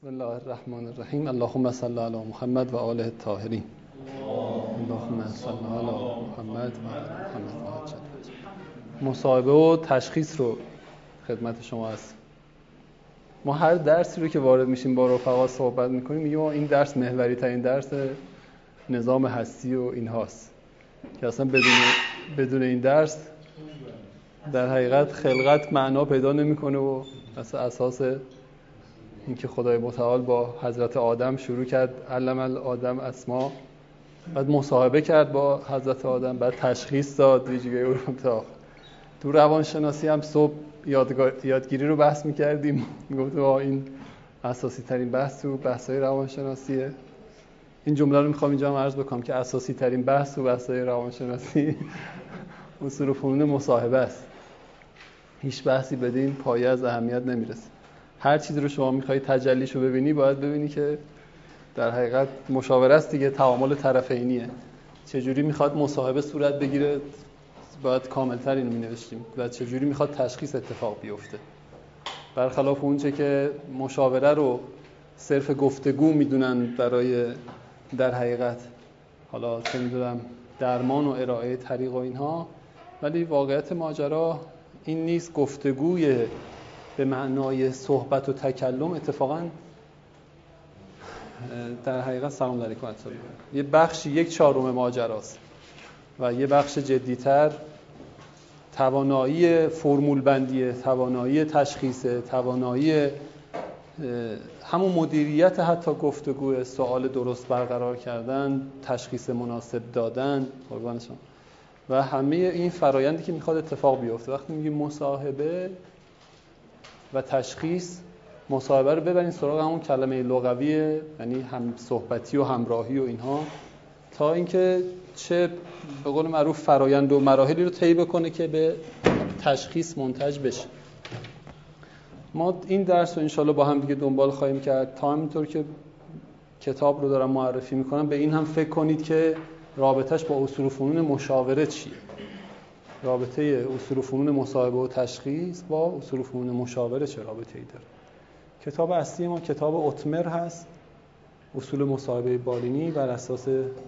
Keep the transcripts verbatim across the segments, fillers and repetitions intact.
بسم الله الرحمن الرحیم. اللهم صل علی محمد و آله الطاهرین. اللهم صل علی محمد و آله محمد. مصاحبه و تشخیص رو خدمت شما هست. ما هر درسی رو که وارد میشیم با رفقا صحبت میکنیم میگیم این درس محوری ترین درس نظام هستی و این هاست که اصلا بدون بدون این درس در حقیقت خلقت معنا پیدا نمیکنه و اصلا اساس اینکه خدای متعال با حضرت آدم شروع کرد، علم الآدم اسما، بعد مصاحبه کرد با حضرت آدم، بعد تشخیص داد ویژگی او رو تا تو روانشناسی هم صبح یادگیری رو بحث میکردیم، میگفتیم این اساسی ترین بحث تو بحث‌های روانشناسیه. این جمله رو میخوام اینجا هم عرض بکنم که اساسی ترین بحث تو بحث‌های روانشناسی اصول و فنون مصاحبه است. هیچ بحثی بدین پایه از اهمیت نمیرسه. هر چیزی رو شما میخوای تجلیشو ببینی باید ببینی که در حقیقت مشاوره است دیگه، تعامل طرفینیه. چجوری میخواد مصاحبه صورت بگیره باید کاملتر اینو مینوشتیم و چجوری میخواد تشخیص اتفاق بیفته. برخلاف اونچه که مشاوره رو صرف گفتگو میدونن برای در حقیقت حالا چه میدونم درمان و ارائه طریق و اینها، ولی واقعیت ماجرا این نیست. گفتگوی به معنای صحبت و تکلم اتفاقا در حقیقت سلام علیکم اتفاقا یه بخشی یک چهارم ماجراست و یه بخش جدی‌تر توانایی فرمول بندیه، توانایی تشخیصه، توانایی همون مدیریت حتی گفتگو، سوال درست برقرار کردن، تشخیص مناسب دادن قربانشون و همه این فرایندی که میخواد اتفاق بیفته. وقتی میگیم مصاحبه و تشخیص، مصاحبه رو ببرین سراغ همون کلمه لغویه، یعنی هم صحبتی و همراهی و اینها، تا اینکه چه به قول معروف فرایند و مراحلی رو طی بکنه که به تشخیص منتج بشه. ما این درس رو انشالله با هم دیگه دنبال خواهیم کرد تا همینطور که کتاب رو دارم معرفی میکنم به این هم فکر کنید که رابطش با اصول و فنون مشاوره چیه. رابطه اصول و فنون مصاحبه و تشخیص با اصول و فنون مشاوره چه رابطه‌ای داره؟ کتاب اصلی ما کتاب اوتمر هست، اصول مصاحبه بالینی بر اساس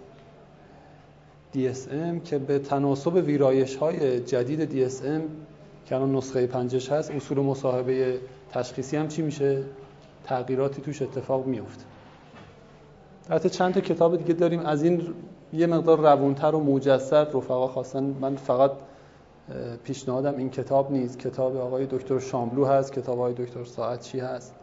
دی اس ام که به تناسب ویرایش‌های جدید دی اس ام که الان نسخه پنجش هست، اصول مصاحبه تشخیصی هم چی میشه؟ تغییراتی توش اتفاق میفته. البته چند تا کتاب دیگه داریم از این یه مقدار روونتر و موجزتر رفقا خواستن. من فقط پیشنهادم این کتاب نیست، کتاب آقای دکتر شاملو هست، کتاب آقای دکتر ساعتچی هست،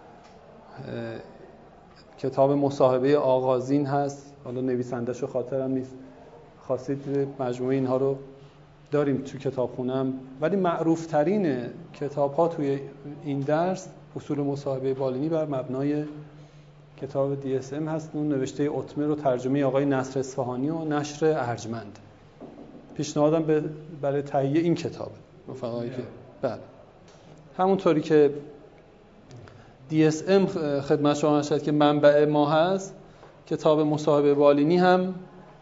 کتاب مصاحبه آغازین هست، حالا نویسنده‌شو خاطرم نیست، خواستید مجموعه اینها رو داریم تو کتابخونم، ولی معروف ترین کتاب ها توی این درس اصول مصاحبه بالینی بر مبنای کتاب دی اس ام هست، اون نوشته اوتمر و ترجمه آقای نصر اصفهانی و نشر ارجمند. پیشنهادم به برای تهیه این کتابه رفقایی که بله همونطوری که دی اس ام خدمت شما نشد که منبع ما هست، کتاب مصاحبه بالینی هم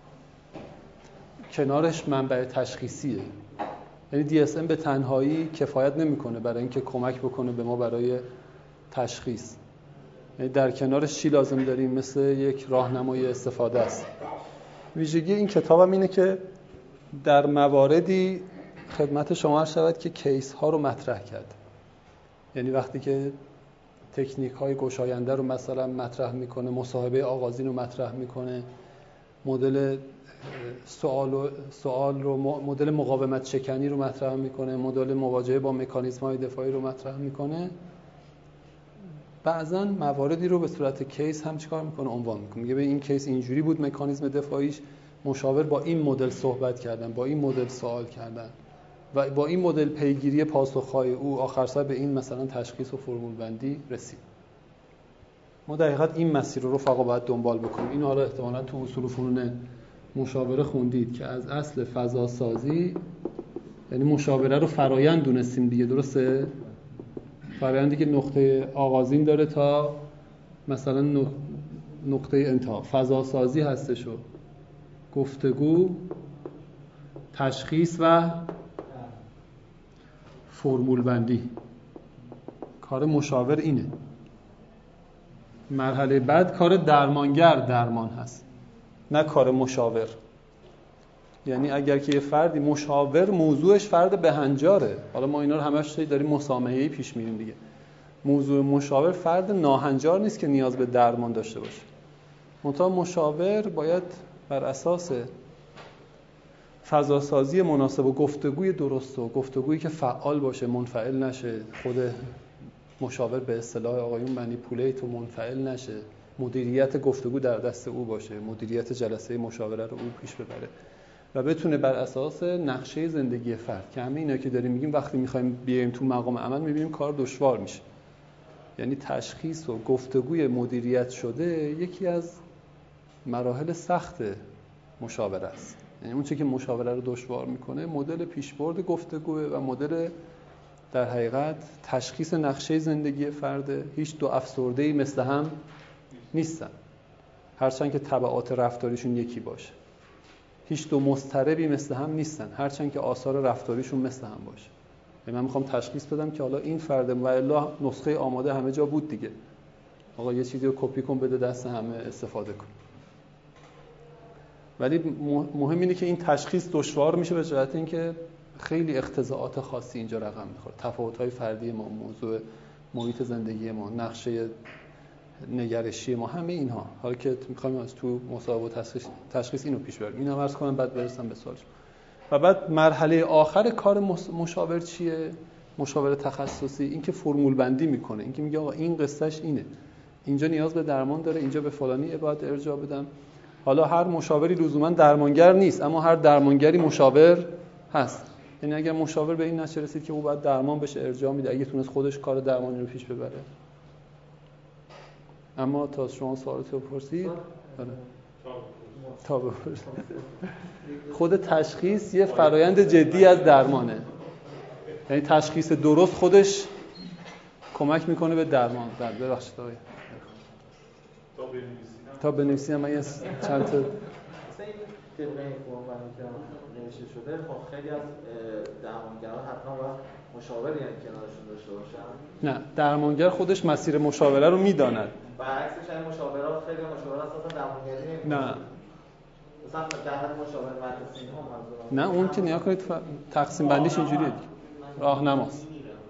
کنارش منبع تشخیصیه. یعنی دی اس ام به تنهایی کفایت نمیکنه برای اینکه کمک بکنه به ما برای تشخیص. یعنی در کنارش چی لازم داریم؟ مثل یک راهنمای استفاده است. ویژگی این کتابم اینه که در مواردی خدمت شما عرض شود که کیس ها رو مطرح کرد. یعنی وقتی که تکنیک های گشاینده رو مثلا مطرح میکنه، مصاحبه آغازین رو مطرح میکنه، مدل سوال و سوال رو مدل مقاومت شکنی رو مطرح میکنه، مدل مواجهه با مکانیزم های دفاعی رو مطرح میکنه، بعضا مواردی رو به صورت کیس هم چیکار میکنه؟ عنوان میکنه. میگه به این کیس اینجوری بود مکانیزم دفاعیش، مشاور با این مدل صحبت کردن، با این مدل سوال کردن و با این مدل پیگیری پاسخهای او آخر سر به این مثلا تشخیص و فرمول بندی رسید. ما در حقیقت این مسیر رو رفقا باید دنبال بکنیم. اینو حالا احتمالاً تو اصول و فنون مشاوره خوندید که از اصل فضا سازی، یعنی مشاوره رو فرایند دونستیم دیگه، درسته؟ فرایندی که نقطه آغازین داره تا مثلا نقطه انتها. فضا سازی هستش و گفتگو، تشخیص و فرمول بندی. کار مشاور اینه. مرحله بعد کار درمانگر درمان هست، نه کار مشاور. یعنی اگر که یه فردی مشاور موضوعش فرد بهنجاره، حالا ما اینا رو همش داریم مسامحه‌ای پیش میریم دیگه، موضوع مشاور فرد ناهنجار نیست که نیاز به درمان داشته باشه. منتها مشاور باید بر اساس فضاسازی مناسب و گفتگوی درست و گفتگویی که فعال باشه، منفعل نشه، خود مشاور به اصطلاح آقایون منیپولیت و منفعل نشه، مدیریت گفتگو در دست او باشه، مدیریت جلسه مشاوره رو او پیش ببره و بتونه بر اساس نقشه زندگی فرد، که همه اینا که داریم میگیم وقتی میخوایم بیایم تو مقام عمل میبینیم کار دشوار میشه. یعنی تشخیص و گفتگوی مدیریت شده یکی از مراحل سخت مشاوره است. یعنی اون چیزی که مشاوره رو دشوار میکنه مدل پیشبرد گفتگوه و مدل در حقیقت تشخیص نقشه زندگی فرده. هیچ دو افسرده‌ای مثل هم نیستن، هرچند که تبعات رفتاریشون یکی باشه. هیچ دو مضطربی مثل هم نیستن، هرچند که آثار رفتاریشون مثل هم باشه. یعنی من میخوام تشخیص بدم که حالا این فرد و الا نسخه آماده همه جا بود دیگه، آقا یه چیزی رو کپی کن بده دست همه استفاده کن. ولی مهم اینه که این تشخیص دشوار میشه به جهت اینکه خیلی اقتضاعات خاصی اینجا رقم میخوره، تفاوت‌های فردی ما، موضوع محیط زندگی ما، نقشه نگرشی ما، همه اینها. حالا که میخوایم از تو مصاحبه و تشخیص تشخیص اینو پیش بریم، اینو عرض کنم بعد برسم به سوالش. و بعد مرحله آخر کار مشاور چیه؟ مشاور تخصصی این که فرمول بندی میکنه، این که میگه آقا این قصهش اینه، اینجا نیاز به درمان داره، اینجا به فلانی باید ارجاع بدم. حالا هر مشاوری لزوما درمانگر نیست، اما هر درمانگری مشاور هست. یعنی اگر مشاور به این نتیجه رسید که او باید درمان بشه، ارجاع میده، اگه تونست خودش کار درمانی رو پیش ببره. اما تا شما سوالتو بپرسید، آره تا بپرسید. خود تشخیص یه فرایند جدی از درمانه. یعنی تشخیص درست خودش کمک میکنه به درمان. در ببخشید آقای تا بنویسیم من یه چند تا طبق این فرمولی که نوشته شده، خب خیلی از درمانگران حتما باید مشاوری یعنی کنارشون داشته باشن. نه، درمانگر خودش مسیر مشاوره رو میداند. برعکسش این مشاورات خیلی مشاورات اساسا درمانگری نه. مثلا در حد مشاور مدرسه هم نه، اون که نیا کنید ف... تقسیم بندیش اینجوریه. راهنماست.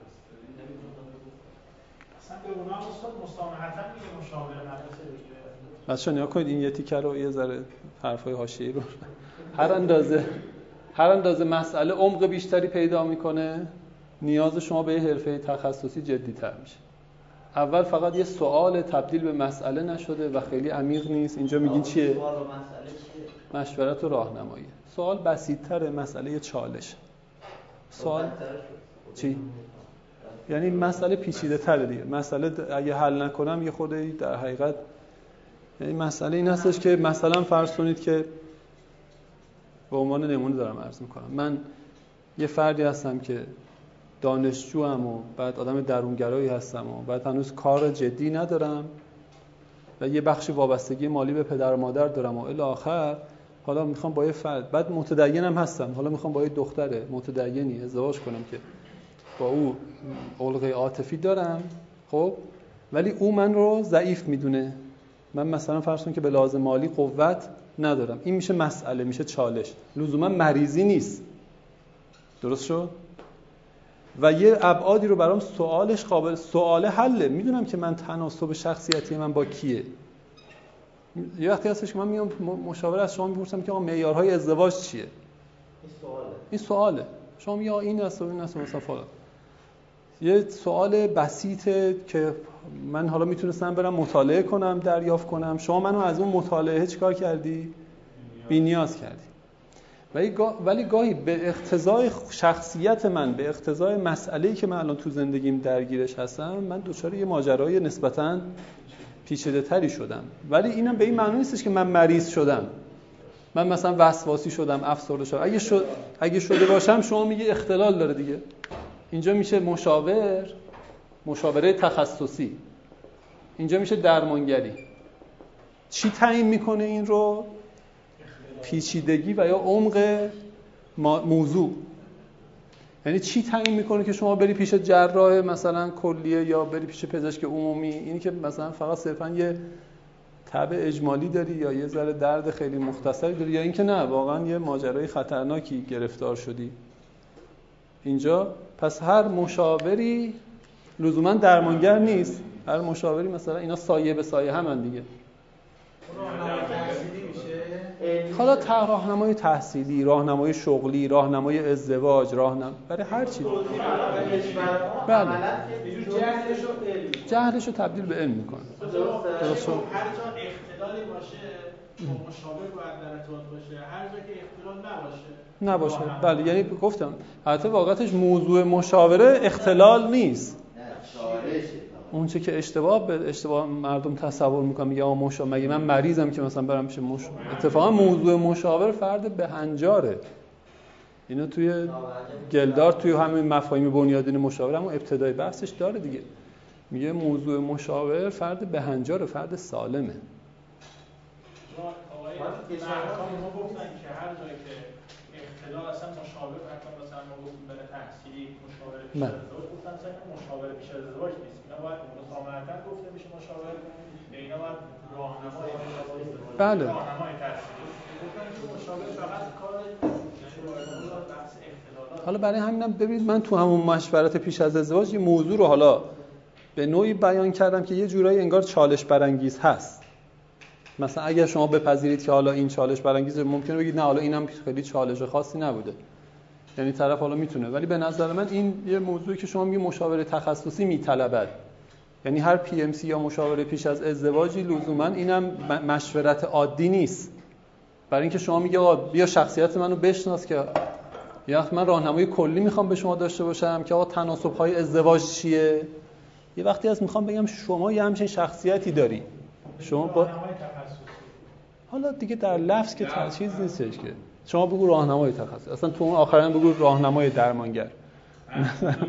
اصلا به اونا استاد مصالحتا میگه مشاور مدرسه دیگه. بچه‌ها نیا کنید این یه تیکه رو یه ذره حرفای حاشیه‌ای رو هر اندازه هر اندازه مسئله عمق بیشتری پیدا میکنه، نیاز شما به یه حرفه تخصصی جدی‌تر میشه. اول فقط یه سوال تبدیل به مسئله نشده و خیلی عمیق نیست. اینجا میگین چیه؟ سوال و مسئله چیه؟ مشورت و راهنمایی. سوال بسیط‌تره، مسئله چالش. سوال چی؟ یعنی مسئله پیچیده‌تره دیگه. مسئله اگه حل نکنم یه خورده در حقیقت، یعنی مسئله این هستش که مثلا فرض کنید که به عنوان نمونه دارم عرض میکنم، من یه فردی هستم که دانشجوام و بعد آدم درونگرایی هستم و بعد هنوز کار جدی ندارم و یه بخشی وابستگی مالی به پدر و مادر دارم و الی آخر حالا میخوام با یه فرد، بعد متدینم هستم، حالا میخوام با یه دختر متدینی ازدواج کنم که با او علقه عاطفی دارم، خب ولی او من رو ضعیف میدونه، من مثلا فرض کنم که به لحاظ مالی قوت ندارم. این میشه مسئله، میشه چالش، لزوما مریضی نیست. درست شد؟ و یه ابعادی رو برام سوالش قابل سوال حله. میدونم که من تناسب شخصیتی من با کیه. یه وقتی هستش که من میام مشاوره از شما میپرسم که آقا معیارهای ازدواج چیه؟ این سواله. این سواله. شما میگه این است و این است مثلا فلان. یه سوال بسیطه که من حالا میتونستم برم مطالعه کنم، دریافت کنم. شما منو از اون مطالعه چیکار کردی؟ بی نیاز کردی. ولی گاه... ولی گاهی به اقتضای شخصیت من، به اقتضای مسئله‌ای که من الان تو زندگیم درگیرش هستم، من دچار یه ماجرای نسبتاً پیچیده‌تری شدم. ولی اینم به این معنی نیستش که من مریض شدم. من مثلا وسواسی شدم، افسرده شدم. اگه شد اگه شده باشم شما میگی اختلال داره دیگه. اینجا میشه مشاور، مشاوره تخصصی. اینجا میشه درمانگری. چی تعیین میکنه این رو؟ پیچیدگی و یا عمق موضوع. یعنی چی تعیین میکنه که شما بری پیش جراح مثلا کلیه یا بری پیش پزشک عمومی؟ اینی که مثلا فقط صرفا یه تب اجمالی داری یا یه ذره درد خیلی مختصری داری، یا اینکه نه واقعا یه ماجرای خطرناکی گرفتار شدی اینجا. پس هر مشاوری لزوما درمانگر نیست، هر مشاوری مثلا اینا سایه به سایه همن دیگه. حالا راهنمای تحصیلی، راهنمای شغلی، راهنمای ازدواج، راهنمای برای هر چیز. بله. جهلش رو تبدیل به علم میکنه. درسته. هر جا اختلالی باشه مشاور باید در ارتباط باشه، هر جا که اختلال نباشه نباشه. بله یعنی گفتم البته واقعتش موضوع مشاوره اختلال نیست. اون چه که اشتباه به اشتباه مردم تصور میکنن، میگه آ مشاور مگه من مریضم که مثلا برم پیش مشاور. اتفاقا موضوع مشاور فرد بهنجاره. اینو توی گلدار توی همین مفاهیم بنیادین مشاوره همون ابتدای بحثش داره دیگه. میگه موضوع مشاور فرد بهنجاره، فرد سالمه. ما ما گفتن که هر جایی که اختلال اصلا مشاور حتی مثلا ما گفتیم برای تحصیلی مشاور پیش از ازدواج گفتن اصلا مشاور پیش از ازدواج نیست، اینا باید مسامحتاً گفته بشه مشاور، اینا باید راهنمای بله راهنمای تحصیلی گفتن که مشاور فقط کار بحث اختلالات. حالا برای همینم ببینید من تو همون مشورت پیش از ازدواج یه موضوع رو حالا به نوعی بیان کردم که یه جورایی انگار چالش برانگیز هست. مثلا اگر شما بپذیرید که حالا این چالش برانگیزه، ممکنه بگید نه حالا اینم خیلی چالش خاصی نبوده، یعنی طرف حالا میتونه، ولی به نظر من این یه موضوعی که شما میگید مشاوره تخصصی میطلبد، یعنی هر پی ام سی یا مشاوره پیش از ازدواجی لزوما اینم مشورت عادی نیست. برای اینکه شما میگه آقا بیا شخصیت منو بشناس که یا من راهنمای کلی میخوام به شما داشته باشم که آقا تناسب‌های ازدواج چیه. یه وقتی از میخوام بگم شما یه همچین شخصیتی داری، شما با حالا دیگه در لفظ که چیز نیستش که شما بگو راهنمای تخصصی، اصلا تو اون آخرا بگو راهنمای درمانگر. بله اولا این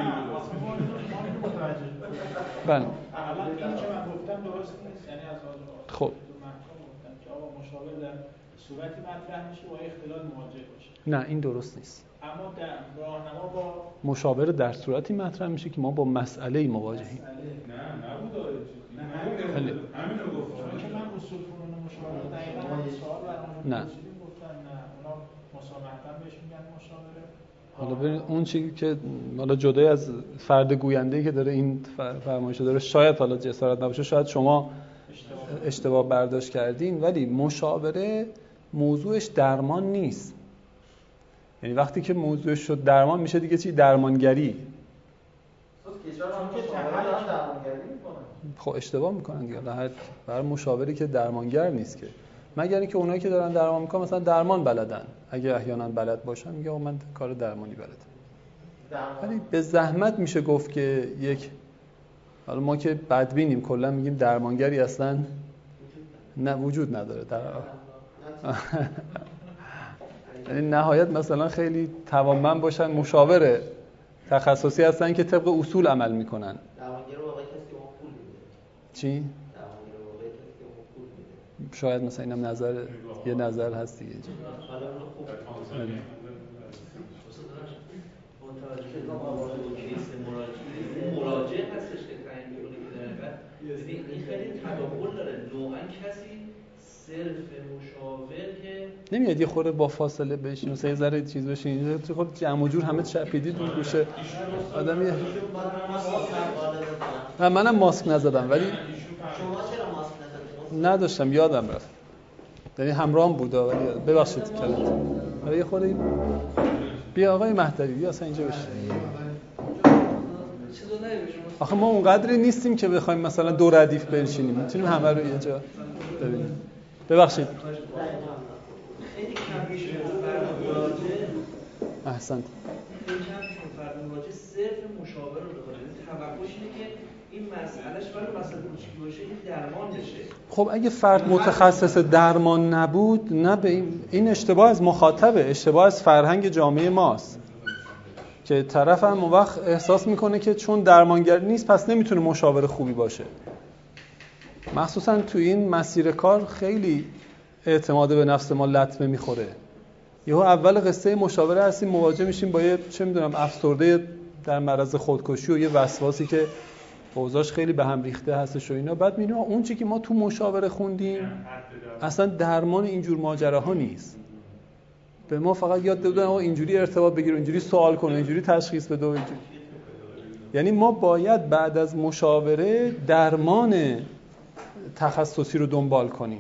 که من گفتم درست نیست، یعنی از خب محکم گفتم که آقا مشاور در صورتی مطرح میشه با اختلال مواجه باشه. نه این درست نیست. اما در راهنما با مشاور در صورتی مطرح میشه که ما با مسئله مواجهیم. نه نبود آره خیلی همین رو گفتم که من اصول فنون مشاوره دقیقاً سوال برام نه گفتن نه اونا مسامحتاً بهش میگن مشاوره. حالا ببین اون چیزی که حالا جدای از فرد گوینده‌ای که داره این فرمایشو داره شاید حالا جسارت نباشه، شاید شما اشتباه, اشتباه برداشت کردین، ولی مشاوره موضوعش درمان نیست. یعنی وقتی که موضوعش شد درمان میشه دیگه چی؟ درمانگری. خب اشتباه میکنن دیگه. هر بر مشاوری که درمانگر نیست که، مگر اینکه اونایی که دارن درمان میکنن مثلا درمان بلدن، اگه احیانا بلد باشن میگه آقا من کار درمانی بلدم. ولی به زحمت میشه گفت که یک، حالا ما که بدبینیم کلا میگیم درمانگری اصلا نه وجود نداره در یعنی نهایت مثلا خیلی توانمند باشن مشاور تخصصی هستن که طبق اصول عمل میکنن. درمانگر واقعا کسی که پول میده. چی؟ درمانگر واقعا کسی که پول میده. شاید مثلا اینم نظر یه نظر هست دیگه. حالا اون خوبه. متوجه شدم واقعا کیس مراجعه مراجعه هستش که تعیین می‌کنه که در این خیلی تداخل داره. نوعاً کسی صرف مشاور که نمیاد یه خورده با فاصله بشین مثلا یه ذره چیز بشین تو خود جمع و جور همه چپیدی دور گوشه آدم یه نه منم ماسک نزدم ولی شما چرا ماسک نزدید؟ نداشتم یادم رفت، یعنی همراهم بود ولی ببخشید کلمه ولی یه خورده بیا آقای مهدوی بیا اصلا اینجا بشین. آخه ما اونقدری نیستیم که بخوایم مثلا دو ردیف بنشینیم، میتونیم همه رو یه جا ببینیم. ببخشید خیلی کم میشه فرد مراجعه احسنت خیلی کم میشه فرد مراجعه صرف مشاور رو بخواد. توقعش اینه که این مسئلهش برای مسئله کوچیکی باشه این درمان بشه. خب اگه فرد متخصص درمان نبود نه به این, این اشتباه از مخاطبه، اشتباه از فرهنگ جامعه ماست که طرف هم اون وقت احساس میکنه که چون درمانگر نیست پس نمیتونه مشاور خوبی باشه. مخصوصا تو این مسیر کار خیلی اعتماد به نفس ما لطمه میخوره. یهو اول قصه مشاوره هستیم مواجه میشیم با یه چه میدونم افسرده در معرض خودکشی و یه وسواسی که اوضاعش خیلی به هم ریخته هستش و اینا. بعد میبینیم اون چیزی که ما تو مشاوره خوندیم اصلا درمان اینجور ماجراها نیست. به ما فقط یاد دادن آقا اینجوری ارتباط بگیر، اینجوری سوال کن، اینجوری تشخیص بده. اینجوری. یعنی ما باید بعد از مشاوره درمان تخصصی رو دنبال کنیم.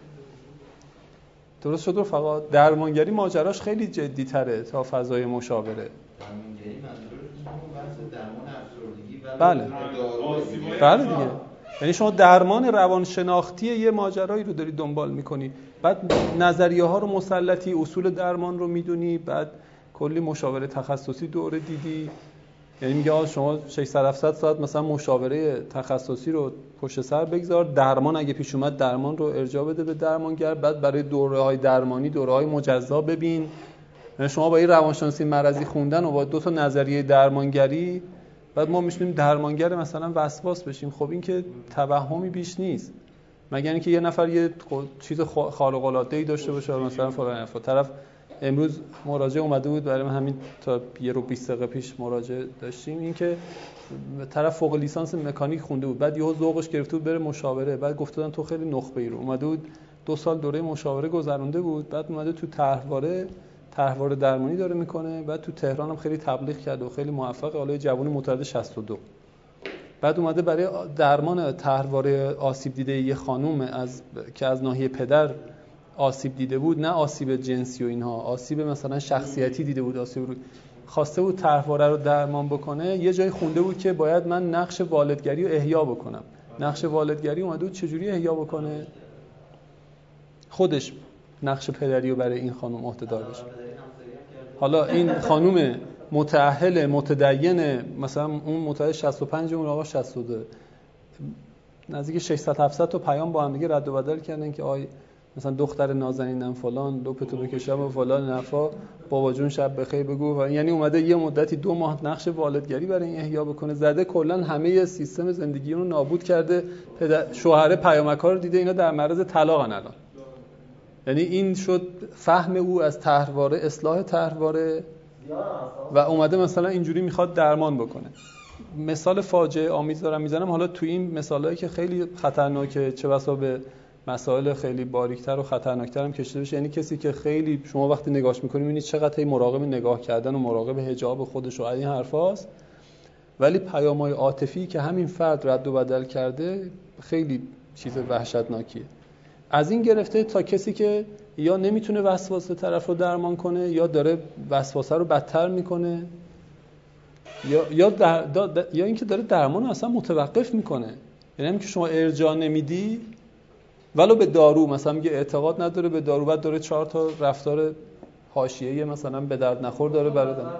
درست شد رفقا؟ درمانگری ماجراش خیلی جدی تره تا فضای مشاوره. درمانگری منظورتون بحث درمان افسردگی و بله بله دیگه. یعنی شما درمان روانشناختی یه ماجرایی رو داری دنبال میکنی، بعد نظریه ها رو مسلطی، اصول درمان رو میدونی، بعد کلی مشاوره تخصصی دوره دیدی. یعنی میگه شما ششصد هفتصد ساعت مثلا مشاوره تخصصی رو پشت سر بگذار، درمان اگه پیش اومد درمان رو ارجاع بده به درمانگر، بعد برای دوره‌های درمانی دوره‌های مجزا ببین. یعنی شما با این روانشناسی مرضی خوندن و با دو تا نظریه درمانگری بعد ما میشیم درمانگر مثلا وسواس بشیم. خب این که توهمی بیش نیست، مگر اینکه یه نفر یه چیز خارق العاده‌ای داشته باشه مثلا فلان طرف. امروز مراجعه اومده بود برای من، همین تا یه رو بیست دقیقه پیش مراجعه داشتیم، این که طرف فوق لیسانس مکانیک خونده بود، بعد یهو ذوقش گرفته بود بره مشاوره، بعد گفتن تو خیلی نخبه‌ای رو. اومده بود دو سال دوره مشاوره گذرونده بود، بعد اومده تو طرحواره طرحواره درمانی داره میکنه، بعد تو تهران هم خیلی تبلیغ کرد و خیلی موفقه، حالا جوونی متولد شصت و دو. بعد اومده برای درمان طرحواره آسیب دیده یه خانوم از که از ناحیه پدر آسیب دیده بود، نه آسیب جنسی و اینها، آسیب مثلا شخصیتی دیده بود، آسیب رو خواسته بود طرحواره رو درمان بکنه. یه جای خونده بود که باید من نقش والدگری رو احیا بکنم. نقش والدگری اومده بود چجوری احیا بکنه؟ خودش نقش پدری رو برای این خانم عهده‌دار بشه. حالا این خانم متأهل متدین، مثلا اون متأهل شصت و پنج، اون آقا شصت و دو، نزدیک ششصد هفتصد تا پیام با هم دیگه رد و بدل کردن که آی مثلا دختر نازنینم فلان، لپتو بکشم و فلان نفا، بابا جون شب بخیر بگو. و یعنی اومده یه مدتی دو ماه نقش والدگری برای این احیا بکنه، زده کلا همه سیستم زندگی رو نابود کرده. پدر شوهر پیامک‌ها رو دیده اینا در معرض طلاقن الان. یعنی این شد فهم او از طرحواره، اصلاح طرحواره، و اومده مثلا اینجوری میخواد درمان بکنه. مثال فاجعه آمیز دارم میزنم. حالا تو این مثالایی که خیلی خطرناکه، چه بسا به مسائل خیلی باریکتر و خطرناکتر هم کشیده بشه. یعنی کسی که خیلی شما وقتی نگاهش میکنید میبینید چقدر مراقب نگاه کردن و مراقب حجاب خودش و این حرفاست، ولی پیام‌های عاطفی که همین فرد رد و بدل کرده خیلی چیز وحشتناکیه. از این گرفته تا کسی که یا نمیتونه وسواس طرف رو درمان کنه، یا داره وسواسه رو بدتر میکنه، یا یا در دا دا یا اینکه داره درمان رو اصلا متوقف میکنه. یعنی همین که شما ارجاع نمیدی ولو به دارو، مثلا میگه اعتقاد نداره به دارو، بعد داره چهار تا رفتار حاشیه‌ای مثلا به درد نخور داره برای درمان.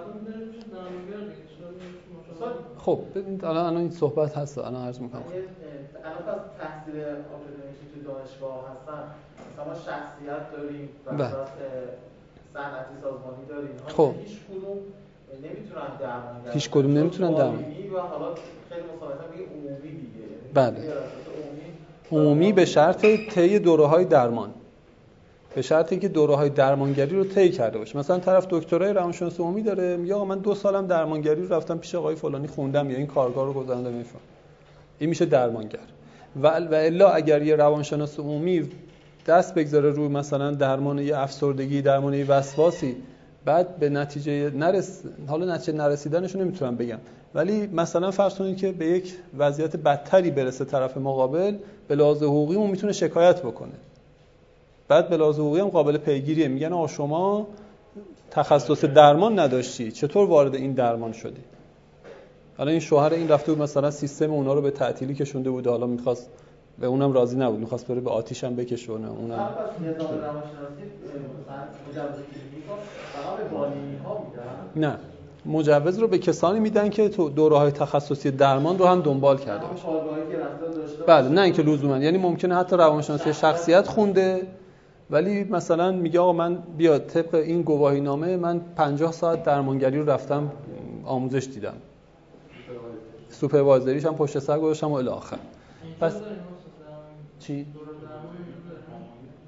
خب ببینید الان الان این صحبت هست، الان عرض میکنم. الان پس تحصیل آکادمیکی تو دانشگاه هستن، مثلا ما شخصیت داریم و صنعتی سازمانی داریم، خب هیچ کدوم نمیتونن درمان کنن، هیچ کدوم نمیتونن درمان و حالا خیلی مسابقه میگه عمومی دیگه. بله عمومی به شرط طی دوره‌های درمان، به شرطی که دوره‌های درمانگری رو طی کرده باشه. مثلا طرف دکترای روانشناسی عمومی داره، میگه آقا من دو سالم درمانگری رو رفتم پیش آقای فلانی خوندم یا این کارگاه رو گذروندم، میفهم این میشه درمانگر. و و الا اگر یه روانشناس عمومی دست بگذاره روی مثلا درمان یه افسردگی، درمان یه وسواسی، بعد به نتیجه نرس حالا نتیجه نرسیدنش رو نمیتونم بگم، ولی مثلا فرض کنید که به یک وضعیت بدتری برسه طرف مقابل، به لحاظ حقوقی اون میتونه شکایت بکنه. بعد به لحاظ حقوقی هم قابل پیگیریه، میگن آقا شما تخصص درمان نداشتی، چطور وارد این درمان شدی؟ حالا این شوهر این رفته بود مثلا سیستم اونا رو به تعطیلی کشونده بود، حالا میخواست، به اونم راضی نبود، میخواست بره به آتیش هم بکشونه. اونم نظام روانشناسی مثلا مجوز کلینیکو فقط به بالینی‌ها میدن؟ نه، مجوز رو به کسانی میدن که تو دوره‌های تخصصی درمان رو هم دنبال کرده باشه. بله، نه اینکه لزوما، یعنی ممکنه حتی روانشناسی شخصیت خونده ولی مثلا میگه آقا من بیا طبق این گواهینامه من پنجاه ساعت درمانگری رو رفتم آموزش دیدم، سوپروایزریش هم پشت سر گذاشتم و الی آخر. پس چی؟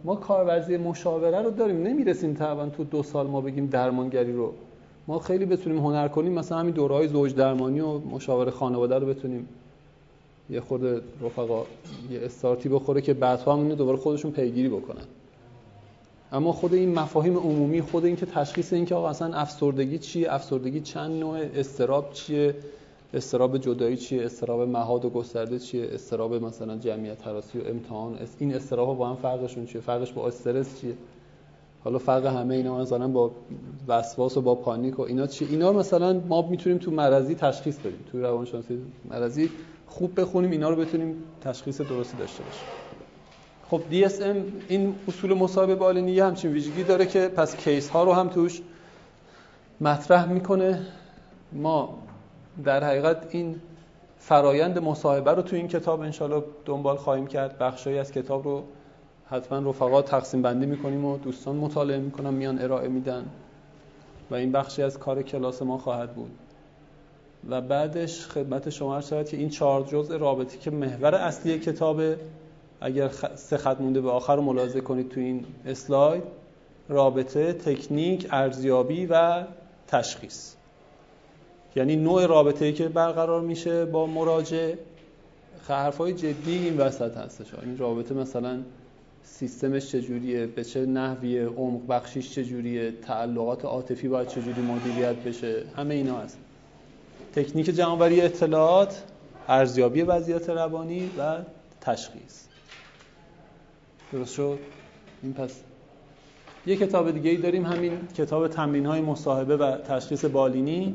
ما کارورزی مشاوره رو داریم، نمیرسیم تقریبا تو دو سال ما بگیم درمانگری رو. ما خیلی بتونیم هنر کنیم، مثلا همین دوره‌های زوج درمانی و مشاوره خانواده رو بتونیم یه خورده رفقا یه استارتی بخوره که بعدها هم دوباره خودشون پیگیری بکنن. اما خود این مفاهیم عمومی، خود این که تشخیص این که آقا اصلا افسردگی چیه، افسردگی چند نوعه، اضطراب چیه، اضطراب جدایی چیه، اضطراب مهاد و گسترده چیه، اضطراب مثلا جمعیت هراسی و امتحان، این اضطراب‌ها با هم فرقشون چیه، فرقش با استرس چیه، حالا فرق همه اینا مثلا با وسواس و با پانیک و اینا چیه. اینا مثلا ما میتونیم تو مرضی تشخیص بدیم، تو روانشناسی مرضی خوب بخونیم اینا رو بتونیم تشخیص درستی داشته باشیم. خب دی اس ام این اصول مصاحبه بالینی همچین ویژگی داره که پس کیس ها رو هم توش مطرح میکنه. ما در حقیقت این فرایند مصاحبه رو تو این کتاب انشالله دنبال خواهیم کرد. بخشایی از کتاب رو حتما رفقا تقسیم بندی میکنیم و دوستان مطالعه میکنن، میان ارائه میدن و این بخشی از کار کلاس ما خواهد بود. و بعدش خدمت شما عرض شود که این چهار جزء رابطی که محور اصلی کتابه، اگر سه خط مونده به آخر رو ملاحظه کنید تو این اسلاید، رابطه، تکنیک، ارزیابی و تشخیص. یعنی نوع رابطه‌ای که برقرار میشه با مراجع، حرفای جدی این وسط هستش. این رابطه مثلا سیستمش چجوریه، به چه نحویه، عمق بخشیش چجوریه، تعلقات عاطفی باید چجوری مدیریت بشه، همه اینا هست. تکنیک جمع‌آوری اطلاعات، ارزیابی وضعیت روانی و تشخیص. درست شد؟ این پس یک کتاب دیگه ای داریم، همین کتاب تمرین‌های مصاحبه و تشخیص بالینی،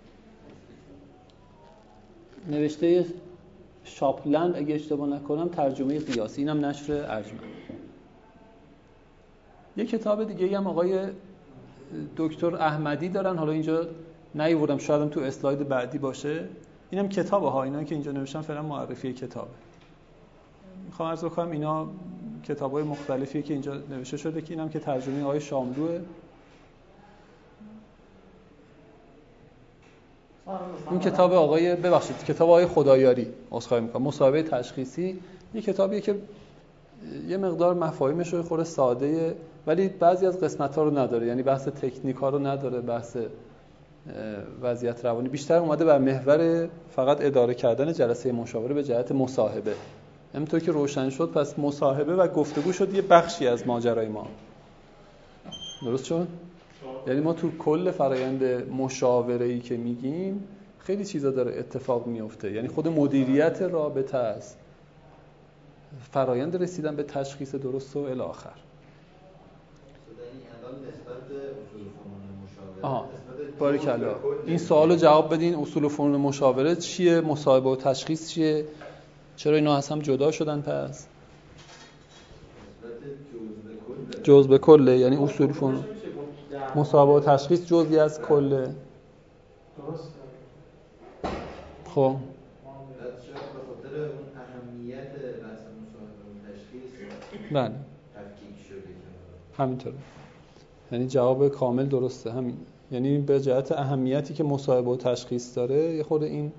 نوشته شاپلند اگه اشتباه نکنم، ترجمه قیاسی، اینم نشر ارجمند. یک کتاب دیگه هم آقای دکتر احمدی دارن، حالا اینجا نیاوردم، شاید هم تو اسلاید بعدی باشه. اینم کتابه ها، اینا که اینجا نوشتم فعلا معرفی کتابه. میخوام عرض بکنم اینا کتابای مختلفیه که اینجا نوشته شده که اینم که ترجمه آقای شاملوه. اون کتاب آقای ببخشید کتاب آقای خدایاری، عذرخواهی میکنم، مصاحبه تشخیصی، یه کتابیه که یه مقدار مفاهیمش رو خورده ساده ولی بعضی از قسمت‌ها رو نداره، یعنی بحث تکنیک‌ها رو نداره، بحث وضعیت روانی، بیشتر اومده بر محور فقط اداره کردن جلسه مشاوره به جهت مصاحبه. همونطور که روشن شد پس مصاحبه و گفتگو شد یه بخشی از ماجرای ما. درست شد؟ یعنی ما تو کل فرایند مشاوره‌ای که میگیم خیلی چیزا داره اتفاق میفته، یعنی خود مدیریت رابطه است، فرایند رسیدن به تشخیص درست و الی آخر. آها باریکلا، این سوالو جواب بدین. اصول و فنون مشاوره چیه؟ مصاحبه و تشخیص چیه؟ چرا اینا از هم جدا شدن؟ پس جزء به کله، یعنی اصول و فنون مصاحبه و تشخیص جزئی از کله. درسته. خب اون اهمیت بحث مصاحبه و تشخیص بله تفکیک شده همینطوره، یعنی جواب کامل درسته همین. یعنی به جهت اهمیتی که مصاحبه و تشخیص داره یه خود این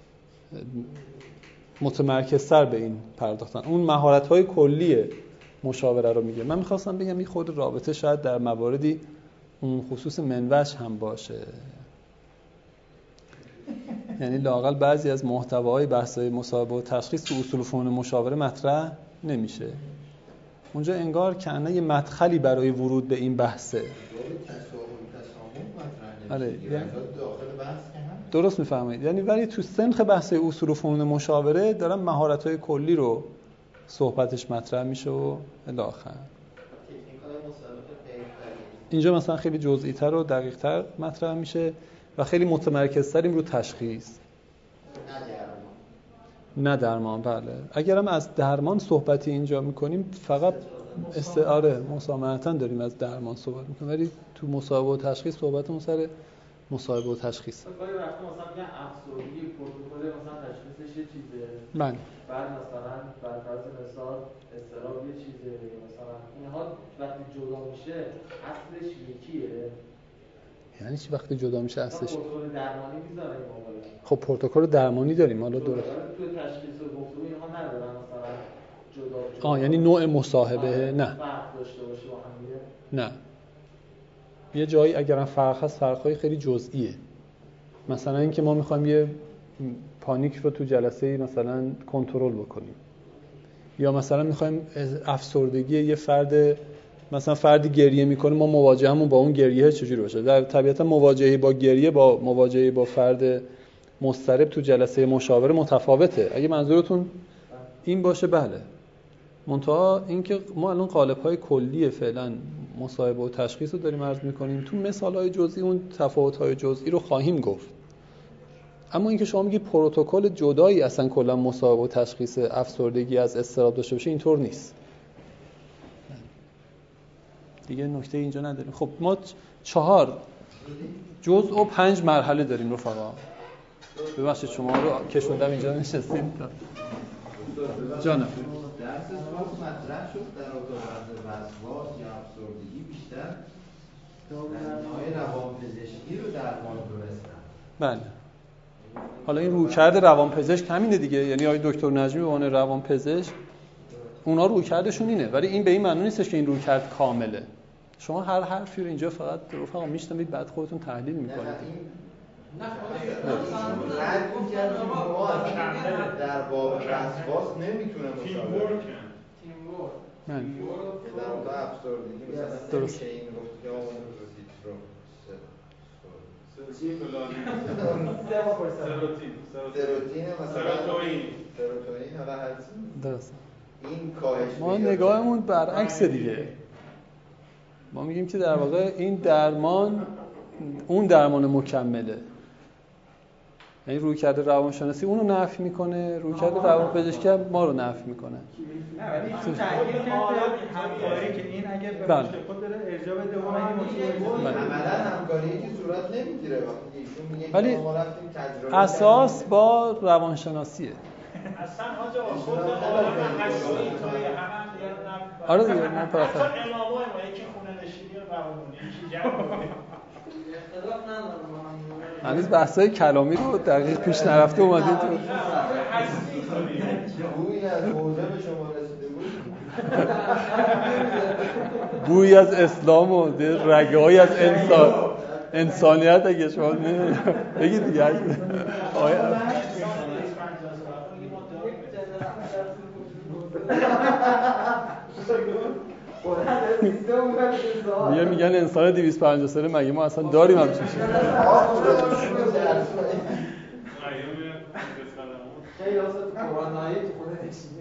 متمرکزتر به این پرداختن. اون مهارت‌های کلی مشاوره رو میگه. من می‌خواستم بگم این خود رابطه شاید در مواردی اون خصوص منوش هم باشه، یعنی لااقل بعضی از محتواهای بحث‌های مصاحبه و تشخیص تو اصول و فنون مشاوره مطرح نمیشه. اونجا انگار کنه یه مدخلی برای ورود به این بحثه. آره داخل بحث که هم درست میفهمید. یعنی ولی تو سنخ بحث اصول و فنون مشاوره دارن مهارت‌های کلی رو صحبتش مطرح میشه و الی آخر. اینجا مثلا خیلی جزئی‌تر و دقیق‌تر مطرح میشه و خیلی متمرکزتریم رو تشخیص، نه درمان. بله اگرم از درمان صحبتی اینجا میکنیم فقط استعاره مسامحتاً داریم از درمان صحبت میکنیم، ولی تو مصاحبه و تشخیص صحبتمون سر مصاحبه و تشخیص. گاهی وقتا مثلا میگن افسردگی پروتکل مثلا تشخیصش یه چیزه، بله بعد مثلا بر فرض مثال اضطراب یه چیزه، مثلا اینها وقتی جدا میشه اصلش یکیه. یعنی چی وقتی جدا میشه اصلش؟ پروتکل درمانی میذاره این موقع. خب پروتکل درمانی داریم حالا درست. تو تشخیص و گفتگو اینها ندارن مثلا جدا. آه یعنی نوع مصاحبه نه. داشته باشه با هم دیگه؟ نه، یه جایی اگرم فرق هست فرق‌های خیلی جزئیه. مثلا اینکه ما می‌خوایم یه پانیک رو تو جلسه مثلا کنترل بکنیم، یا مثلا می‌خوایم افسردگی یه فرد، مثلا فردی گریه میکنه، ما مواجهمون با اون گریه چجوری باشه. در طبیعتا مواجهه با گریه با مواجهه با فرد مضطرب تو جلسه مشاوره متفاوته. اگه منظورتون این باشه بله. منتها اینکه ما الان قالب‌های کلی فعلا مصاحبه و تشخیص رو داریم عرض می‌کنیم، تو مثال‌های جزئی اون تفاوت‌های جزئی رو خواهیم گفت. اما اینکه شما میگی پروتکل جدایی اصلا کلا مصاحبه و تشخیص افسردگی از اضطراب داشته باشه، اینطور نیست. دیگه نکته اینجا نداریم. خب ما چهار جزء و پنج مرحله داریم رفقا. ببخشید شما رو کشوندم اینجا نشستید. جانم درس صبح مطرح شد در اتاق وسواس یا افسردگی بیشتر درمان‌های روانپزشکی رو درمان دونستن. بله. حالا این رویکرد روانپزشک همینه دیگه، یعنی آقای دکتر نجمی به عنوان روانپزشک اونا رویکردشون اینه، ولی این به این معنی نیستش که این رویکرد کامله. شما هر حرفی رو اینجا فقط رفقا میشنوید بعد خودتون تحلیل میکنید. نه هر کی که در باب وسواس نمیتونه مشاوره من در اون افسردگی مثلا درست این گفت که اون رو سروتین مثلا سروتونین حالا هر درست. این کاهش ما نگاهمون برعکس دیگه. ما میگیم که در واقع این درمان اون درمان مکمله. یعنی رویکرد روانشناسی اونو نفی میکنه، رویکرد روانپزشکی هم ما رو نفی میکنه. نه ولی این تغییر کرده همکاری که این اگه به پشت خود داره ارجاع بده اون اگه مطمئن عملا همکاری که صورت نمیگیره وقتی ایشون میگه ولی ما رفتیم تجربه اساس با روانشناسیه. اصلا حاجا خود عالم هستی توی همه دیگه نفت. آره دیگه من طرف اصلا امامای ما یکی خونه نشینی و روانمونی یکی جمع اختلاف ندارم با هم. هنوز بحثای کلامی رو دقیق پیش نرفته اومدید تو هستی بویی از حوزه به شما رسیده بود. بویی از اسلام و رگه‌ای از انسان انسانیت اگه شما بگید دیگه. آیا میگه میگن انسان دویست و پنجاه ساله مگه ما اصلا داریم همچین چیزی؟ خیلی اصلا تو قرآنایی تو خونه نشینی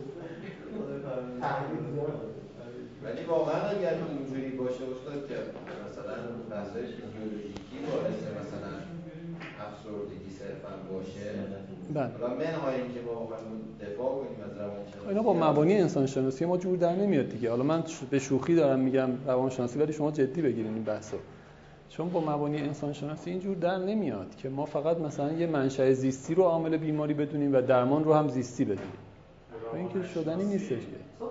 ولی واقعا اگر اینجوری باشه استاد که مثلا بحث‌های فیزیولوژیکی باعث مثلا افسردگی صرفا باشه، حالا منهای اینکه ما بخوایم دفاع کنیم از روانشناسی اینا با مبانی انسان شناسی ما جور در نمیاد دیگه. حالا من به شوخی دارم میگم روانشناسی، ولی شما جدی بگیرین این بحثو، چون با مبانی انسان شناسی اینجور در نمیاد که ما فقط مثلا یه منشأ زیستی رو عامل بیماری بدونیم و درمان رو هم زیستی بدونیم. این که شدنی نیستش که.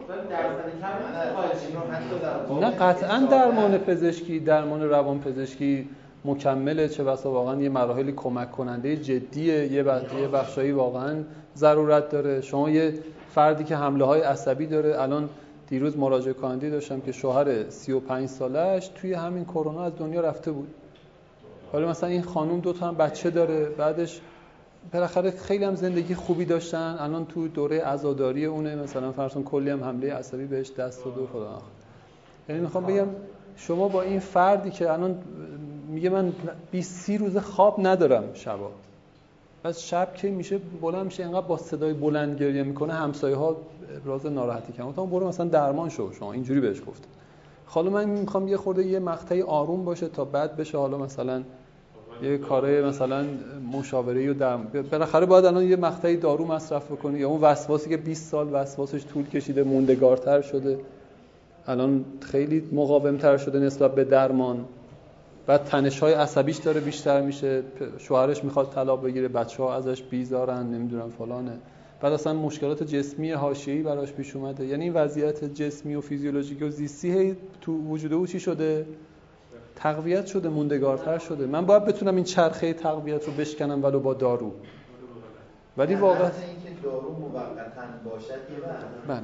نه قطعا درمان پزشکی، درمان روان پزشکی مکمله، چه بسا واقعا یه مراحلی کمک کننده جدیه، یه یه بخشایی واقعا ضرورت داره. شما یه فردی که حمله های عصبی داره، الان دیروز مراجعه کننده داشتم که شوهر سی و پنج سالش توی همین کرونا از دنیا رفته بود. حالا مثلا این خانم دو تا هم بچه داره، بعدش بالاخره خیلی هم زندگی خوبی داشتن، الان تو دوره عزاداری اونه، مثلا فرض کلی هم حمله عصبی بهش دست داد و فلان. یعنی میخوام بگم شما با این فردی که الان میگه من بیست روز خواب ندارم شبا، بس شب که میشه بلند میشه اینقدر با صدای بلند گریه میکنه، همسایه ها ابراز ناراحتی کردن، گفتم برو مثلا درمان شو، شما اینجوری بهش گفت. حالا من میخوام یه خورده یه مقطعی آروم باشه تا بعد بشه حالا مثلا یه کاره مثلا مشاوره‌ای و در بالاخره باید الان یه مقطعی دارو مصرف بکنی، یا اون وسواسی که بیست سال وسواسش طول کشیده موندگارتر شده الان خیلی مقاومتر شده نسبت به درمان، بعد تنش‌های عصبیش داره بیشتر میشه، شوهرش میخواد طلاق بگیره، بچه‌ها ازش بیزارن، نمیدونم فلانه، بعد اصلا مشکلات جسمی حاشیه‌ای براش پیش اومده. یعنی این وضعیت جسمی و فیزیولوژیک و زیستی هی تو وجود او چی شده؟ تقویت شده، موندگارتر شده. من باید بتونم این چرخه تقویت رو بشکنم ولو با دارو. ولی واقعا اینکه دارو موقتا باشد یه بحث. بله.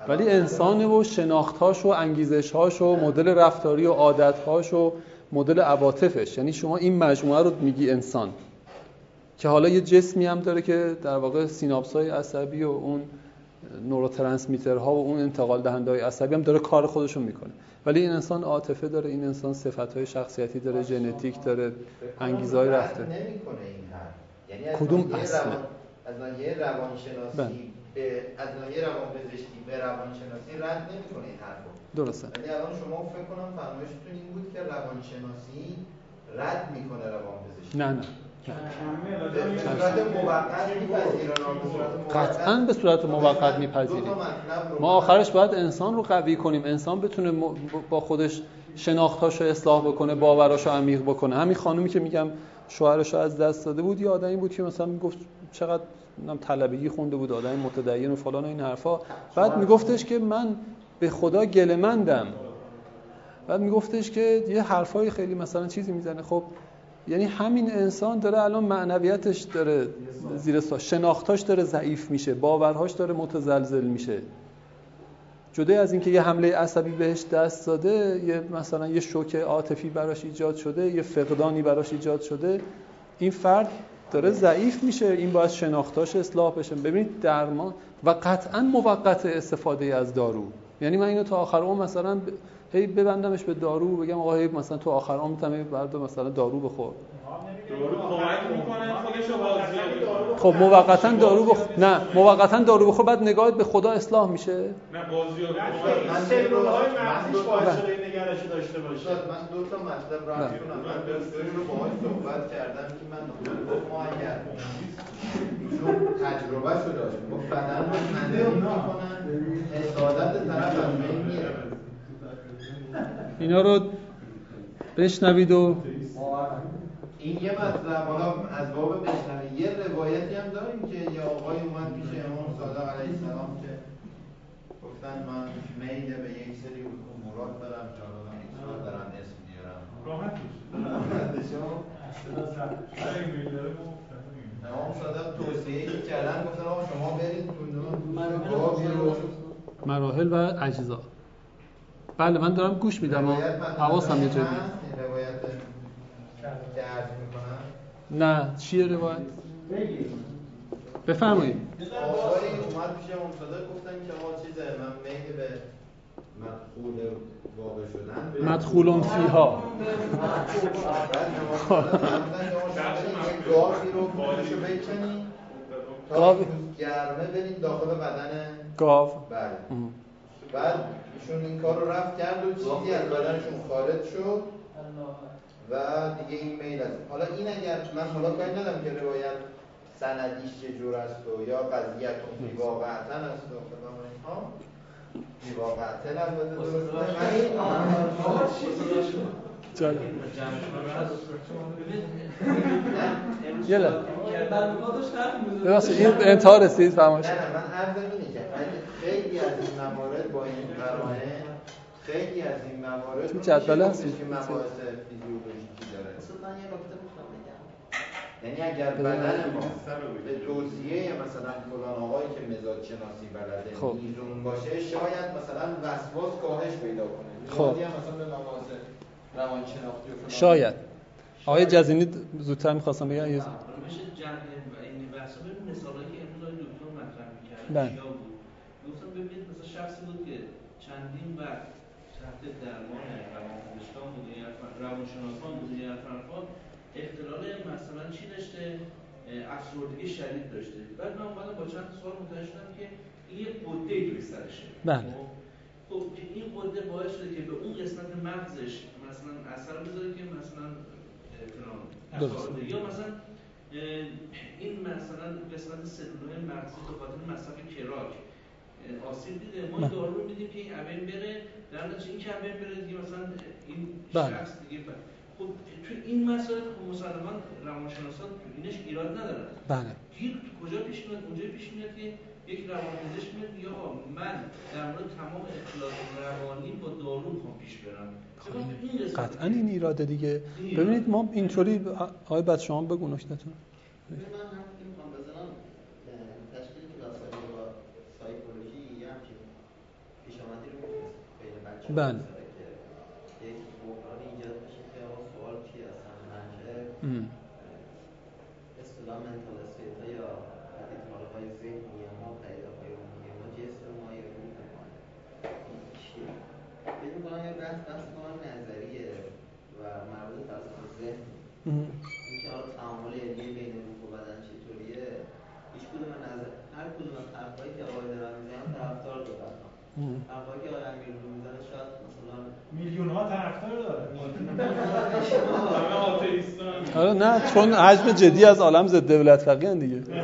ولی انسان و شناخت‌هاش و انگیزش‌هاش و مدل رفتاری و عادت‌هاش و مدل عواطفش، یعنی شما این مجموعه رو میگی انسان که حالا یه جسمی هم داره که در واقع سیناپس‌های عصبی و اون نوروترانسمیترها و اون انتقال دهنده‌های عصبی هم داره کار خودشون میکنه، ولی این انسان عاطفه داره، این انسان صفات‌های شخصیتی داره، ژنتیک داره، انگیزه‌های رفتاری نمی‌کنه این حرف. یعنی کدوم اصله؟ از ناحیه روانشناسی به از ناحیه روانپزشکی به روانشناسی رد نمی‌کنه این حرفو. درسته. ولی الان شما فکر کنم فرمایشتون این بود که روانشناسی رد می‌کنه روانپزشکی. نه نه. به صورت موقت می‌پذیرن. قطعاً به صورت موقت می‌پذیریم. ما آخرش باید انسان رو قوی کنیم، انسان بتونه با خودش شناختاشو اصلاح بکنه، باوراشو عمیق بکنه. همین خانومی که میگم شوهرشو از دست داده بود، یه آدمی بود که مثلا میگفت چقدر نم طلبگی خونده بود، آدم متدین و فلان و این حرفا، بعد میگفتش که من به خدا گله‌مندم، بعد میگفتش که یه حرفای خیلی مثلا چیزی میزنه. خب یعنی همین انسان داره الان معنویتش داره زیر سا، شناختاش داره ضعیف میشه، باورهاش داره متزلزل میشه. جدا از اینکه یه حمله عصبی بهش دست داده، یه مثلا یه شوک عاطفی براش ایجاد شده، یه فقدانی براش ایجاد شده، این فرد داره ضعیف میشه. این باید شناختاش اصلاح بشه. ببینید درمان و قطعا موقت استفاده از دارو، یعنی من اینو تا آخر عمر مثلا هی ببندمش به دارو، بگم آقا هی مثلا تو آخر عمرت هم بعد مثلا دارو بخور. دارو کمک میکنه خودشو بازیابی. خب موقتا دارو بخور، نه موقتا دارو بخور، بعد نگاهت به خدا اصلاح میشه. نه بازیابی. من سلول‌های مغزش باعث شده این نگرش داشته باشه. من دو تا مطلب رفتونم، من دکتری رو باهاش صحبت کردم که من گفت ما اگر ایشون تجربه شو داشت گفت بدن رو تنظیم میکنن، حسادت طرف از بین میره. اینا رو بشنوید و این یه مطلب. حالا از باب بشنوید یه روایتی هم داریم که یه آقای اومد پیش امام صادق علیه السلام که گفتن من میل به یک سری امورات دارم که حالا من دارم اسم میارم راحت باشه. راحت بشه. امام صادق توصیه‌ای که کردن گفتن آقا شما برید تو گاوی رو مراحل و اجزا. بله من دارم گوش میدم و حواسم یه جایی. روایت که عرض میکنم. نه چیه روایت؟ بفرمایید. آقایی اومد پیش امام صادق گفتن که آقا چیزه من میل به مدخول واقع شدن مدخولون فیها. بعد امام صادق گفتن که آقا شما یک گاوی رو پوششو بکنی تا گرمه برید داخل بدن گاو. بله. بعد ایشون این کار رو رفت کرد و چیزی از بدنشون خارج شد و دیگه این میل است. حالا این اگر من حالا کاری ندارم که روایت سندیش چه جور است و یا قضیه‌تون بی واقعتن است و فلان اینها بی واقعتن البته درسته ولی آقا چیزی جالب. یلا. ببخشید این انتها رسید فرمایش. نه نه من عرضم اینه که خیلی از این موارد با این قرائن خیلی از این موارد تو جدول هست که مباحث فیزیولوژیکی داره. مثلا من یه نکته میخوام بگم. یعنی اگر بدن ما به توصیه مثلا فلان آقایی که مزاج شناسی بلده میزون باشه شاید مثلا وسواس کاهش پیدا کنه. خب مثلا به مباحث روانشناختی و فلان شاید آقای جزینی زودتر می‌خواستم بگم یه میشه جمع این بحثا به مثالایی که امروز دکتر مطرح می‌کردن بله گفتم ببینید مثلا شخصی بود که چندین وقت تحت درمان روانپزشکان بوده یا روانشناسان بوده یا طرفا اختلال مثلا چی داشته افسردگی شدید داشته. بعد من اومدم با چند سوال متوجه شدم که این یه غده‌ای توی سرشه. بله خب که این غده باعث شده که به اون قسمت مغزش مثلا اثر بذاره که مثلا درست. یا مثلا این مثلا قسمت سلولهای مغزی به خاطر مصرف کراک آسیب دیده. ما این دارو رو میدیم که این اوین بره، در نتیجه این که اوین بره دیگه مثلا این شخص دیگه بره. خب تو این مسائل خب مسلما روانشناسان اینش ایراد ندارن. بله. گیر کجا پیش میاد؟ اونجا پیش میاد که یک روانپزشک میاد یا من در مورد تمام اختلالات روانی با دارو میخوام پیش برم. قطعا این ایراده دیگه. ببینید ما اینطوری آقای بعد شما بگو نکته‌تون. من حرفی میخوام بزنم تشکیلی که وسایل با سایکولوژی یه همچین بله. یک بحران ایجاد بشه که آقا سوال چی اصلا منشه اصطلاح منتال استیت یا دیدمالهای ذهنی ما پیداهای عمومی ما جسم ما یا روح ما چیه؟ فکر می‌کنم یه بحث بحث کنم نظریه و مربوط فلسفه ذهن اینکه حالا تعامل علمی بین روح و بدن چطوریه هیچ کدوم نظر هر کدوم از حرفایی که آقای دارن میزنن طرفدار دارن حرفایی که آقای امیرالو میزنه شاید مثلا میلیون ها طرفدار داره همه آتئیستان. آره نه چون حجم جدی از عالم ضد دولت فقیه‌اند دیگه. یه عده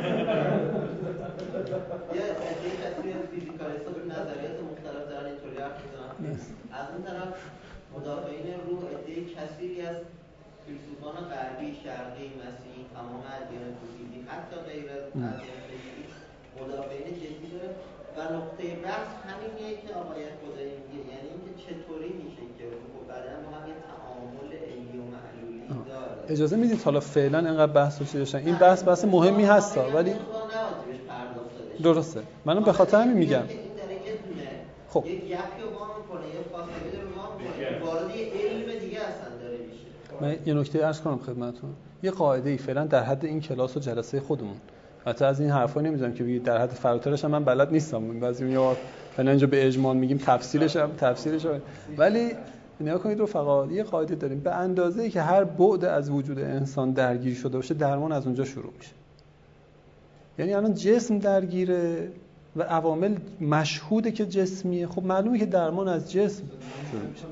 کسی فیزیکالیستا به نظریات مختلف دارن اینطوری حرف میزنن. از اون طرف مدافعین روح عده کثیری از فیلسوفان غربی، شرقی، مسیحی، تمام ادیان توحیدی حتی غیر از ادیان توحیدی مدافعین جدی داره و نقطه بحث همینه که آقای خدایی میگه، یعنی اینکه چطوری میشه که روح و بدن با هم یه تعامل علی و معلولی داره. اجازه میدید حالا فعلا اینقدر بحث رو چی داشتن این بحث بحث مهمی هستا ولی درسته منم به خاطر همین میگم خب یک یکی رو وام میکنه یه فاصله رو وام میکنه وارد یه علم دیگه اصلا داره میشه. من یه نکته عرض کنم خدمتتون یه قاعده ای فعلا در حد این کلاس و جلسه خودمون حتی از این حرفا نمیذارم که بگید در حد فراترش هم من بلد نیستم بعضی میگه فعلا اینجا به اجمال میگیم تفصیلش هم تفصیلش هم ولی نگاه کنید رفقا یه قاعده داریم به اندازه‌ای که هر بعد از وجود انسان درگیر شده باشه درمان از اونجا شروع میشه. یعنی الان جسم درگیره و عوامل مشهوده که جسمیه خب معلومه که درمان از جسم شروع میشه.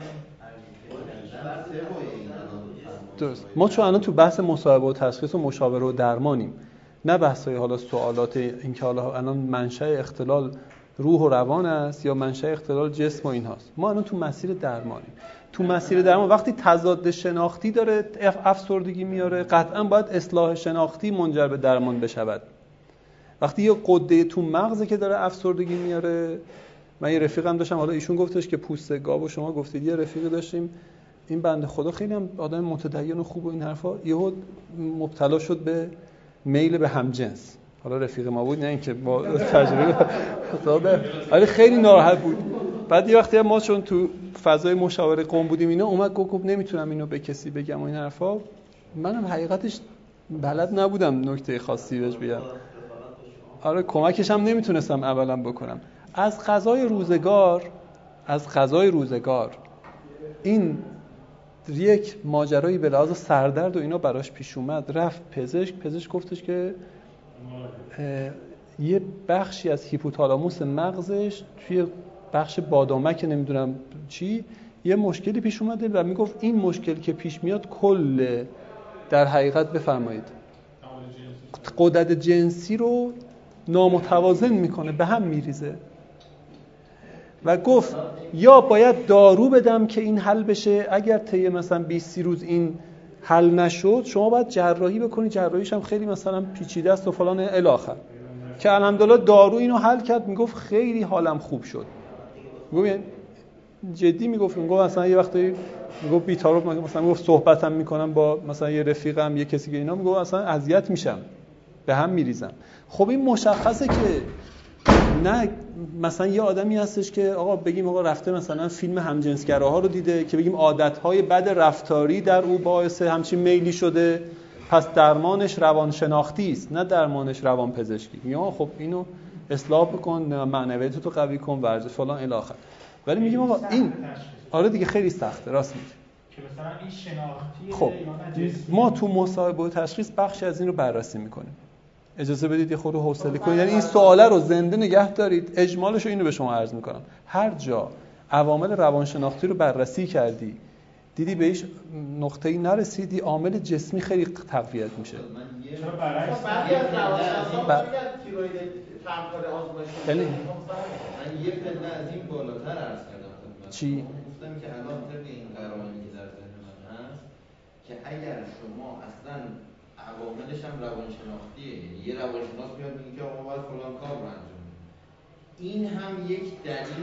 درست. ما چون الان تو بحث مصاحبه و تشخیص و مشاوره و درمانیم نه بحثای حالا سوالات اینکه حالا الان منشأ اختلال روح و روان است یا منشأ اختلال جسم و اینهاست. ما الان تو مسیر درمانیم. تو مسیر درمان وقتی تضاد شناختی داره افسردگی میاره قطعا باید اصلاح شناختی منجر به درمان بشود. وقتی یه قده تو مغزه که داره افسردگی میاره من یه رفیقم داشتم حالا ایشون گفتش که پوست گاو و شما گفتید یه رفیقی داشتیم این بنده خدا خیلی هم آدم متدین و خوب و این حرفا یهو مبتلا شد به میل به همجنس حالا رفیق ما بود نه اینکه با تجربه خدا ولی خیلی ناراحت بود بعد یه وقتی ما چون تو فضای مشاوره قوم بودیم اینا اومد گفت نمیتونم اینو به کسی بگم و این حرفا منم حقیقتش بلد نبودم نکته خاصی بهش بگم آره کمکش هم نمیتونستم اولا بکنم از قضای روزگار از قضای روزگار این یک ماجرایی به لحاظ سردرد و اینا براش پیش اومد رفت پزشک پزشک گفتش که یه بخشی از هیپوتالاموس مغزش توی بخش بادامک نمیدونم چی یه مشکلی پیش اومده و میگفت این مشکل که پیش میاد کل در حقیقت بفرمایید غدد جنسی رو نامتوازن میکنه به هم میریزه و گفت یا باید دارو بدم که این حل بشه اگر طی مثلا بیست روز این حل نشد شما باید جراحی بکنید جراحیش هم خیلی مثلا پیچیده است و فلان الی آخر که الحمدلله دارو اینو حل کرد میگفت خیلی حالم خوب شد میگفت جدی میگفت میگفت مثلا یه وقتی میگفت بی‌تعارف مثلا میگفت صحبتم میکنم با مثلا یه رفیقم یه کسی که اینا میگفت اصلا اذیت میشم به هم میریزم خب این مشخصه که نه مثلا یه آدمی هستش که آقا بگیم آقا رفته مثلا فیلم همجنسگراها رو دیده که بگیم عادتهای بد رفتاری در او باعث همچین میلی شده پس درمانش روانشناختی است نه درمانش روانپزشکی میگم خب اینو اصلاح بکن معنویت تو قوی کن ورزش فلان الی آخر ولی میگیم آقا این آره دیگه خیلی سخته راست میگی که مثلا این شناختیه خب یا نه ما تو مصاحبه و تشخیص بخشی از این رو بررسی میکنیم اجازه بدید یه خورده حوصله کنید یعنی این سواله رو زنده نگه دارید اجمالش رو اینو به شما عرض میکنم هر جا عوامل روانشناختی رو بررسی کردی دیدی به هیچ نقطه‌ای نرسیدی عامل جسمی خیلی تقویت میشه چرا برعکس بعضی از روانشناسا میگن تیروید تمکار آزمایشی یعنی من یه پله از این بالاتر عرض کردم خدمت چی گفتم که الان طبق این قرائنی که در ذهن من هست که اگر شما اصلا عواملش هم روانشناختیه یعنی یه روانشناس میاد میگه که آقا باید فلان کار رو انجام بدید این هم یک دلیل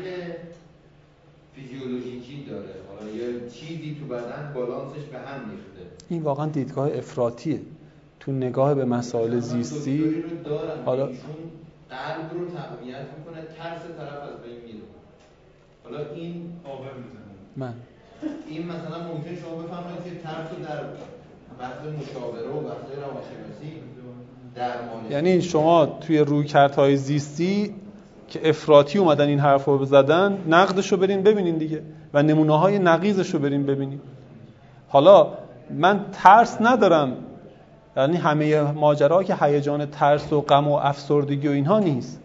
فیزیولوژیکی داره حالا یه چیزی تو بدن بالانسش به هم ریخته این واقعا دیدگاه افراطیه تو نگاه به مسائل زیستی حالا قلب رو تقویت میکنه ترس طرف از بین میره حالا این من این مثلا ممکن شما بفهمید که ترس رو در بحث مشاوره و بحث روانشناسی درمانی، یعنی شما توی رویکردهای زیستی که افراطی اومدن این حرفو بزدن نقدشو برین ببینین دیگه و نمونه‌های نقیضشو برین ببینین. حالا من ترس ندارم، یعنی همه ماجرا که هیجان ترس و غم و افسردگی و اینها نیست.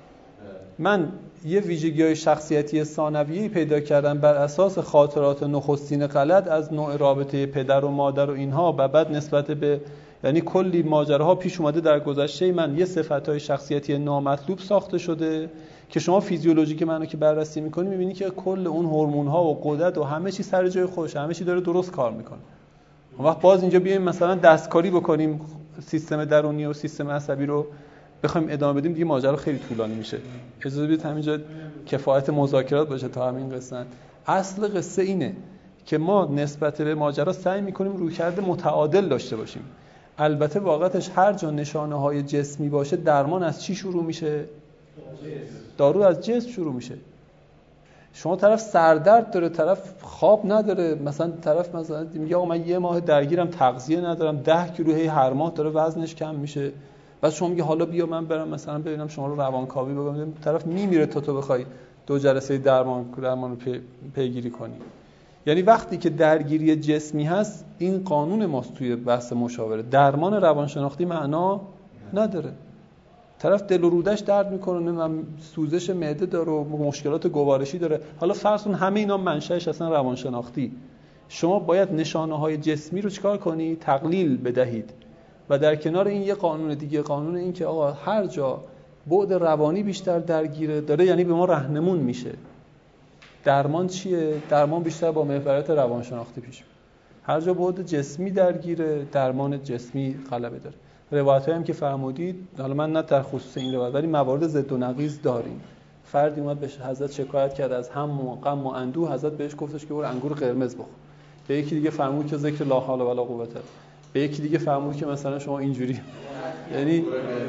من یه ویژگی‌های شخصیتی ثانویه‌ای پیدا کردم بر اساس خاطرات نخستین غلط از نوع رابطه پدر و مادر و اینها و بعد نسبت به، یعنی کلی ماجراها پیش اومده در گذشته من، یه صفت‌های شخصیتی نامطلوب ساخته شده که شما فیزیولوژیک منو که بررسی می‌کنی می‌بینی که کل اون هورمون‌ها و غدد و همه چی سر جای خودشه، همه چی داره درست کار می‌کنه. اون وقت باز اینجا بیایم مثلا دستکاری بکنیم سیستم درونی و سیستم عصبی رو بخوایم ادامه بدیم دیگه ماجرا خیلی طولانی میشه. اجازه بدید همینجا کفایت مذاکرات باشه تا همین قصه. اصل قصه اینه که ما نسبت به ماجرا سعی می‌کنیم رویکرد متعادل داشته باشیم. البته واقعتش هر جا نشانه‌های جسمی باشه درمان از چی شروع میشه؟ دارو از جسم شروع میشه. شما طرف سردرد داره، طرف خواب نداره، مثلا طرف مثلا میگه آقا من یه ماه درگیرم تغذیه ندارم، ده کیلو هی هر ماه داره وزنش کم میشه. بعد شما میگه حالا بیا من برم مثلا ببینم شما رو روانکاوی بگم، طرف میمیره تا تو بخوای دو جلسه درمان درمان رو پی، پیگیری کنی. یعنی وقتی که درگیری جسمی هست این قانون ماست توی بحث مشاوره، درمان روانشناختی معنا نداره. طرف دل و رودش درد میکنه، من سوزش معده داره و مشکلات گوارشی داره، حالا فرض کن همه اینا منشأش اصلا روانشناختی. شما باید نشانه‌های جسمی رو چیکار کنی؟ تقلیل بدهید. و در کنار این یه قانون دیگه، قانون این که آقا هر جا بعد روانی بیشتر درگیره داره یعنی به ما راهنمون میشه. درمان چیه؟ درمان بیشتر با محوریت روانشناختی پیش میره. هر جا بعد جسمی درگیره درمان جسمی غلبه داره. روایتایی هم که فرمودید، حالا من نه در خصوص این روایت ولی موارد ضد و نقیض داریم. فردی اومد به حضرت شکایت کرد از هم و غم و اندوه، حضرت بهش گفتش که برو انگور قرمز بخور. به یکی دیگه فرمود که ذکر لا حول ولا قوت، به یکی دیگه فرمود که مثلا شما اینجوری، یعنی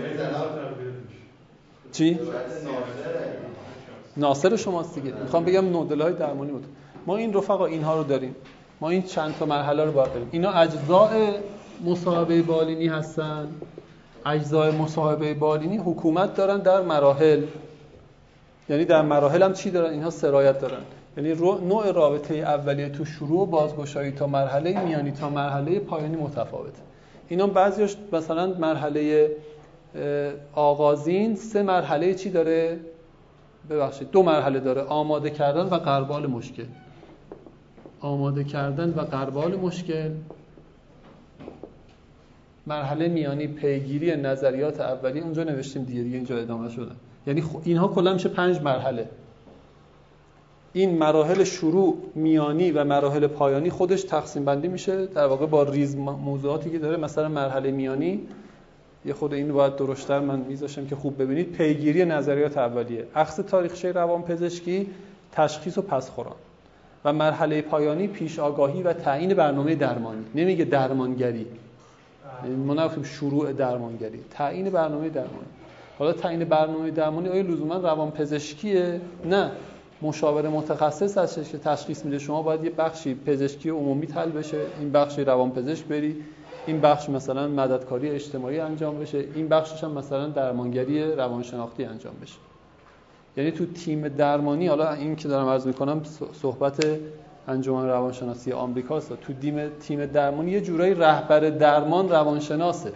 چی؟ ناصر شماست دیگه. میخوام بگم نودل‌های درمانی بود. ما این رفقا اینها رو داریم. ما این چند تا مرحله رو باید بریم. اینا اجزاء مصاحبه بالینی هستن. اجزاء مصاحبه بالینی حکومت دارن در مراحل. یعنی در مراحل هم چی دارن؟ اینها سرایت دارن. یعنی نوع رابطه اولیه تو شروع و بازگشایی تا مرحله میانی تا مرحله پایانی متفاوته. اینا بعضیاش مثلا مرحله آغازین سه مرحله چی داره؟ ببخشید دو مرحله داره، آماده کردن و غربال مشکل. آماده کردن و غربال مشکل. مرحله میانی پیگیری نظریات اولیه، اونجا نوشتیم دیگه دیگه اینجا ادامه شدن. یعنی اینها کلا میشه پنج مرحله. این مراحل شروع، میانی و مراحل پایانی خودش تقسیم بندی میشه در واقع با ریز موضوعاتی که داره. مثلا مرحله میانی یه خود این باید درشتر من میذاشم که خوب ببینید، پیگیری نظریات اولیه، اخذ تاریخچه روانپزشکی، تشخیص و پسخوران. و مرحله پایانی پیش آگاهی و تعیین برنامه درمانی. نمیگه درمانگری، ما نگفتیم شروع درمانگری، تعیین برنامه درمانی. حالا تعیین برنامه درمانی آیا لزوما روانپزشکیه؟ نه، مشاور متخصص هستش که تشخیص میده شما باید یه بخشی پزشکی عمومی حل بشه، این بخشی روانپزشک بری، این بخش مثلا مددکاری اجتماعی انجام بشه، این بخشش هم مثلا درمانگری روانشناختی انجام بشه. یعنی تو تیم درمانی، حالا این که دارم عرض میکنم صحبت انجمن روانشناسی آمریکاست، تو تیم تیم درمانی یه جورایی رهبر درمان روانشناسه،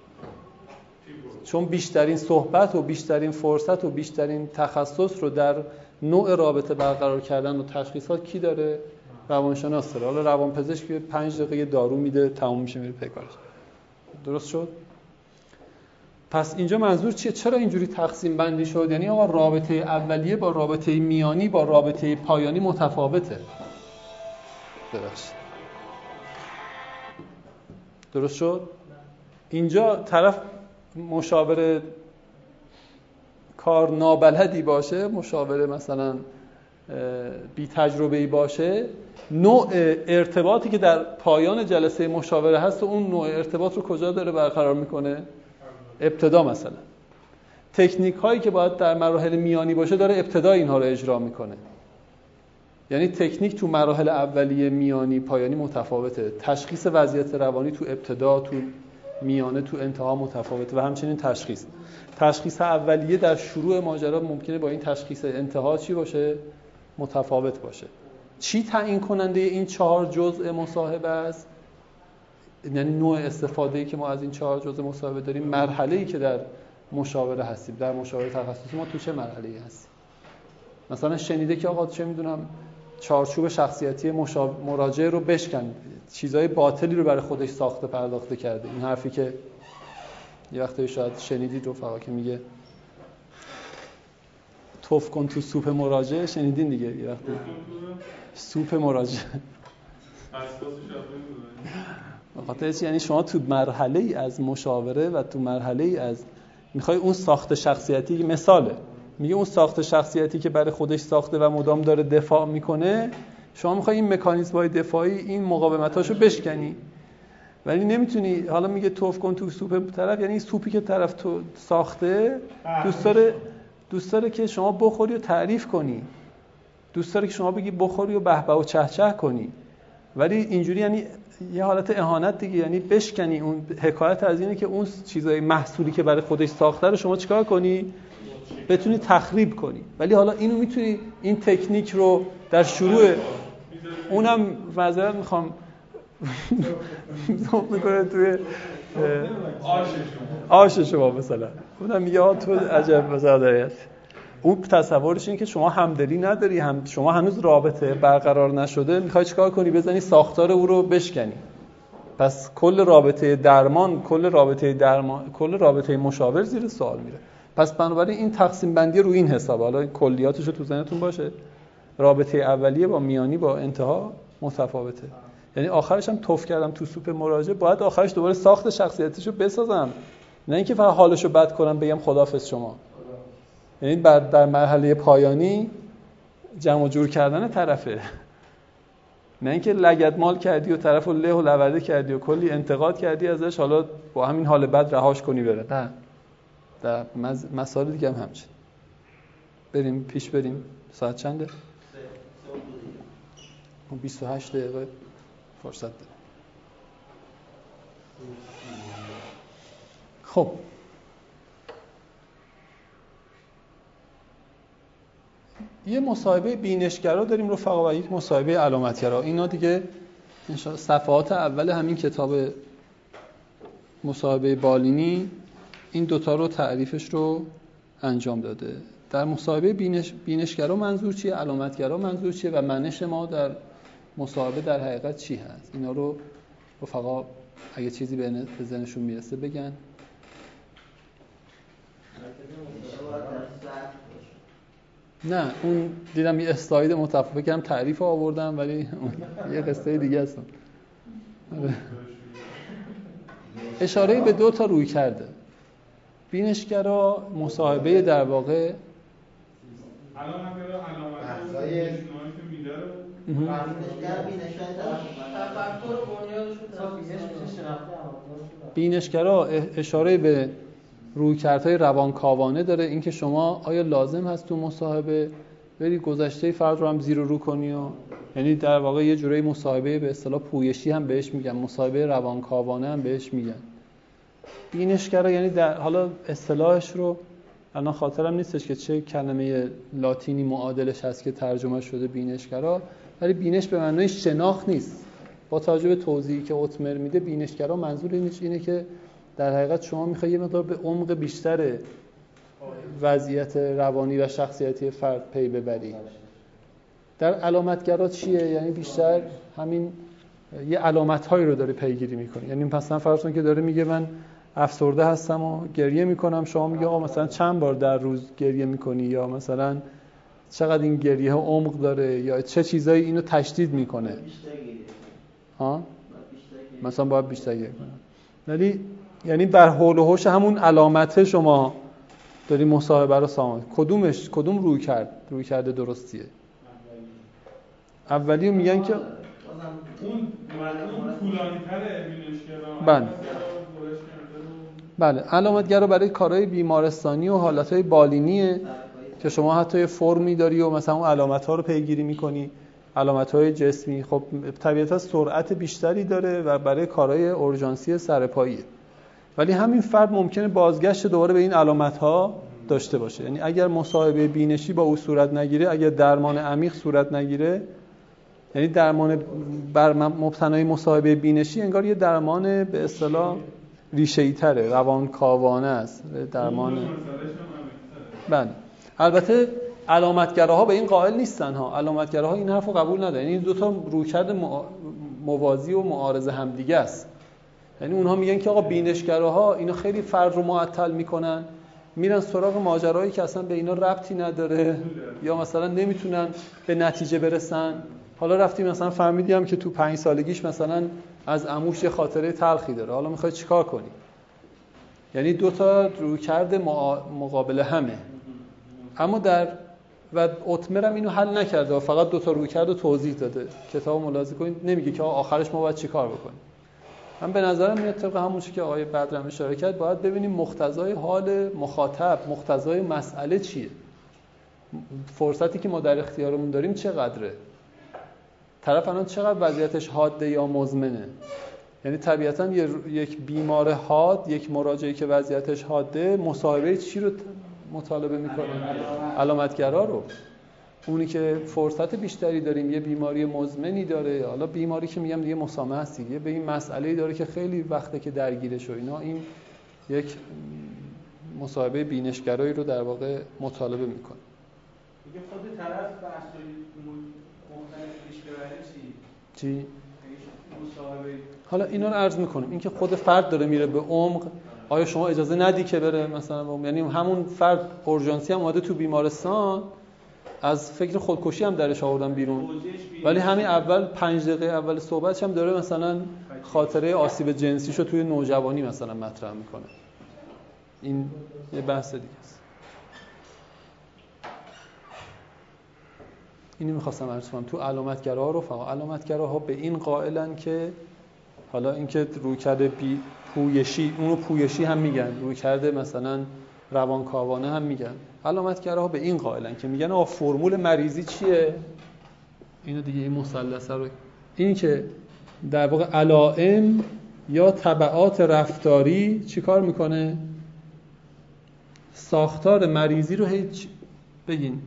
چون بیشترین صحبت و بیشترین فرصت و بیشترین تخصص رو در نوع رابطه برقرار کردن و تشخیصات کی داره؟ روانشناس داره. حالا روانپزشک پنج دقیقه دارو میده تموم میشه میره پیکارش. درست شد؟ پس اینجا منظور چیه؟ چرا اینجوری تقسیم بندی شد؟ یعنی آقا رابطه اولیه با رابطه میانی با رابطه پایانی متفاوته. درست. درست شد؟ اینجا طرف مشاور کار نابلدی باشه، مشاور مثلا بی تجربه‌ای باشه، نوع ارتباطی که در پایان جلسه مشاوره هست و اون نوع ارتباط رو کجا داره برقرار میکنه؟ ابتدا مثلا. تکنیک هایی که باید در مراحل میانی باشه داره ابتدا اینها رو اجرا میکنه. یعنی تکنیک تو مراحل اولیه، میانی، پایانی متفاوته. تشخیص وضعیت روانی تو ابتدا، تو میانه، تو انتها متفاوته و همچنین تشخیص. تشخیص اولیه در شروع ماجرا ممکنه با این تشخیص انتها چی باشه؟ متفاوت باشه. چی تعیین کننده این چهار جزء مصاحبه است؟ یعنی نوع استفاده‌ای که ما از این چهار جزء مصاحبه داریم، مرحله‌ای که در مشاوره هستیم. در مشاوره تخصصی ما تو چه مرحله‌ای هستیم؟ مثلا شنیده که آقا چه میدونم چارچوب شخصیتی مراجع رو بشکن، چیزای باطلی رو برای خودش ساخته پرداخته کرده. این حرفی که یه وقتی شاید شنیدید رفقا که میگه توف کن تو سوپ مراجع، شنیدین دیگه یه وقتی سوپ مراجع. بخاطر چی؟ یعنی شما تو مرحله ای از مشاوره و تو مرحله ای از میخوای اون ساخت شخصیتی، مثاله میگه اون ساخت شخصیتی که برای خودش ساخته و مدام داره دفاع میکنه، شما میخوای این مکانیزم‌های دفاعی، این مقاومتاشو بشکنی، ولی نمیتونی. حالا میگه توف کن تو سوپ طرف، یعنی سوپی که طرف تو ساخته دوست داره دوست داره که شما بخوری و تعریف کنی، دوست داره که شما بگی بخوری و به به و چه چه کنی، ولی اینجوری یعنی یه حالت اهانت دیگه، یعنی بشکنی. اون حکایت از اینه که اون چیزای محصولی که برای خودش ساخته رو شما چیکار کنی؟ بتونی تخریب کنی. ولی حالا اینو میتونی این تکنیک رو در شروع، اونم معذرت میخوام ذوق میکنه توی آش شما مثلا، اونم میگه ها تو عجب مثلا. اون تصورش این که شما همدلی نداری، هم شما هنوز رابطه برقرار نشده، میخوای چیکار کنی؟ بزنی ساختار او رو بشکنی. پس کل رابطه درمان، کل رابطه درمان، کل رابطه مشاور زیر سوال میره. پس بنابراین این تقسیم بندی رو این حساب، حالا کلیاتش رو تو ذهنتون باشه، رابطه اولیه با میانی با انتها متفاوته. یعنی آخرش هم توف کردم تو سوپ مراجع، باید آخرش دوباره ساخت شخصیتشو بسازم، نه اینکه فقط حالشو بد کنم بگم خداحافظ شما. یعنی بعد در مرحله پایانی جمع و جور کردن طرفه، نه اینکه لگدمال کردی و طرفو له و لورده کردی و کلی انتقاد کردی ازش، حالا با همین حال بد رهاش کنی بره. نه، در مسائل دیگه هم همچین. بریم پیش بریم. ساعت چنده؟ بیست و هشت دقیقه فرصت داریم. خب یه مصاحبه بینشگرا داریم رفقا و یک مصاحبه علامتگرا. اینا دیگه انشاءالله صفحات اول همین کتاب مصاحبه بالینی این دوتا رو تعریفش رو انجام داده. در مصاحبه بینش بینشگرا منظور چیه، علامتگرا منظور چیه و منش ما در مصاحبه در حقیقت چی هست، اینا رو رفقا اگه چیزی به ذهنشون میرسه بگن. نه اون دیدم یه اسلاید متفاوت کردم تعریف آوردم، ولی یه قصه دیگه هستم. اشاره به دو تا روی کرده بینشگرا مصاحبه در واقع بینشگرا اشاره به رویکردهای روانکاوانه داره، اینکه شما آیا لازم هست تو مصاحبه بری گذشته فرد رو هم زیر و رو کنی، و یعنی در واقع یه جوری مصاحبه به اصطلاح پویشی هم بهش میگن، مصاحبه روانکاوانه هم بهش میگن. بینشگرا یعنی در حالا اصطلاحش رو الان خاطرم نیستش که چه کلمه لاتینی معادلش هست که ترجمه شده بینشگرا، ولی بینش به معنای شناخت نیست. با توجه به توضیحی که اوتمر میده، بینشگرا منظور اینش اینه که در حقیقت شما میخوای یه مقدار به عمق بیشتر وضعیت روانی و شخصیتی فرد پی ببری. در علامتگرا چیه؟ یعنی بیشتر همین یه علامت‌هایی رو داره پیگیری میکنه. یعنی مثلا فرض کن که داره میگه من افسرده هستم و گریه میکنم، شما میگه آقا مثلا چند بار در روز گریه میکنی، یا مثلا چقدر این گریه ها عمق داره، یا چه چیزایی اینو تشدید میکنه. ها مثلا باید بیشتر گریه کنم. ولی یعنی بر حول و حوش همون علامته شما داری مصاحبه رو سامان. کدومش کدوم روی کرد روی کرده درستیه؟ اولیو میگن که اون طولانی‌تره بینشگرا. بله بله علامتگرا برای کارهای بیمارستانی و حالتهای بالینیه که شما حتی یه فرمی داری و مثلا اون علامت‌ها رو پیگیری می‌کنی. علامت‌های جسمی خب طبیعتاً سرعت بیشتری داره و برای کارهای اورژانسی سرپاییه، ولی همین فرد ممکنه بازگشت دوباره به این علامت‌ها داشته باشه. یعنی اگر مصاحبه بینشی با او صورت نگیره، اگر درمان عمیق صورت نگیره، یعنی درمان بر مبتنای مصاحبه بینشی انگار یه درمان به اصطلاح ریشه‌ای تره، روانکاوانه است درمان. بله البته علامتگراها به این قائل نیستن ها، علامتگراها این حرفو قبول ندارن. یعنی این دو تا رویکرد موازی و معارض همدیگه است. یعنی اونها میگن که آقا بینشگراها اینا خیلی فرد رو معطل میکنن، میرن سراغ ماجرایی که اصلا به اینا ربطی نداره یا مثلا نمیتونن به نتیجه برسن. حالا رفتیم مثلا فهمیدیم که تو پنج سالگیش مثلا از عموش یه خاطره تلخی داره، حالا میخوای چیکار کنی؟ یعنی دو تا رویکرد مقابل همه. اما در و اتمرم اینو حل نکرده، فقط دو تا رویکرد رو توضیح داده. کتابو ملاحظه کنید نمیگه که آخرش ما باید چیکار بکنیم. من به نظرم میاد طبق همون چیزی که آقای بدرم اشاره کرد، باید ببینیم مقتضای حال مخاطب، مقتضای مسئله چیه، فرصتی که ما در اختیارمون داریم چقدره، طرف الان چقدر وضعیتش حاده یا مزمنه. یعنی طبیعتاً یک بیمار حاد، یک مراجعی که وضعیتش حاده، مصاحبه چی رو مطالبه میکنه؟ علامتگرا رو. اونی که فرصت بیشتری داریم یه بیماری مزمنی داره، حالا بیماری که میگم دیگه مسامحه است دیگه، به این مسئله‌ای داره که خیلی وقته که درگیرش و اینا، این یک مصاحبه بینشگرایی رو در واقع مطالبه میکنه. دیگه خود طرف بحث‌های مختلف پیش ببره چی؟ چی؟ مصاحبه. حالا اینا رو عرض میکنم، این که خود فرد داره میره به عمق، آیا شما اجازه ندی که بره مثلا، یعنی همون فرد اورژانسی هم اومده تو بیمارستان، از فکر خودکشی هم درش آوردن بیرون، ولی همین اول پنج دقیقه اول صحبتش هم داره مثلا خاطره آسیب جنسیشو توی نوجوانی مثلا مطرح میکنه. این یه بحث دیگه است. اینو می‌خواستم عرض کنم. تو علامتگراها رو فقط علامتگراها به این قائلن که حالا اینکه رویکرد بی پویشی، اونو پویشی هم میگن، رویکرد مثلا روانکاوانه هم میگن. علامتگراها به این قائلن که میگن آقا فرمول مریضی چیه؟ اینو دیگه این مثلث رو، این که در واقع علائم یا تبعات رفتاری چیکار میکنه؟ ساختار مریضی رو هیچ بگین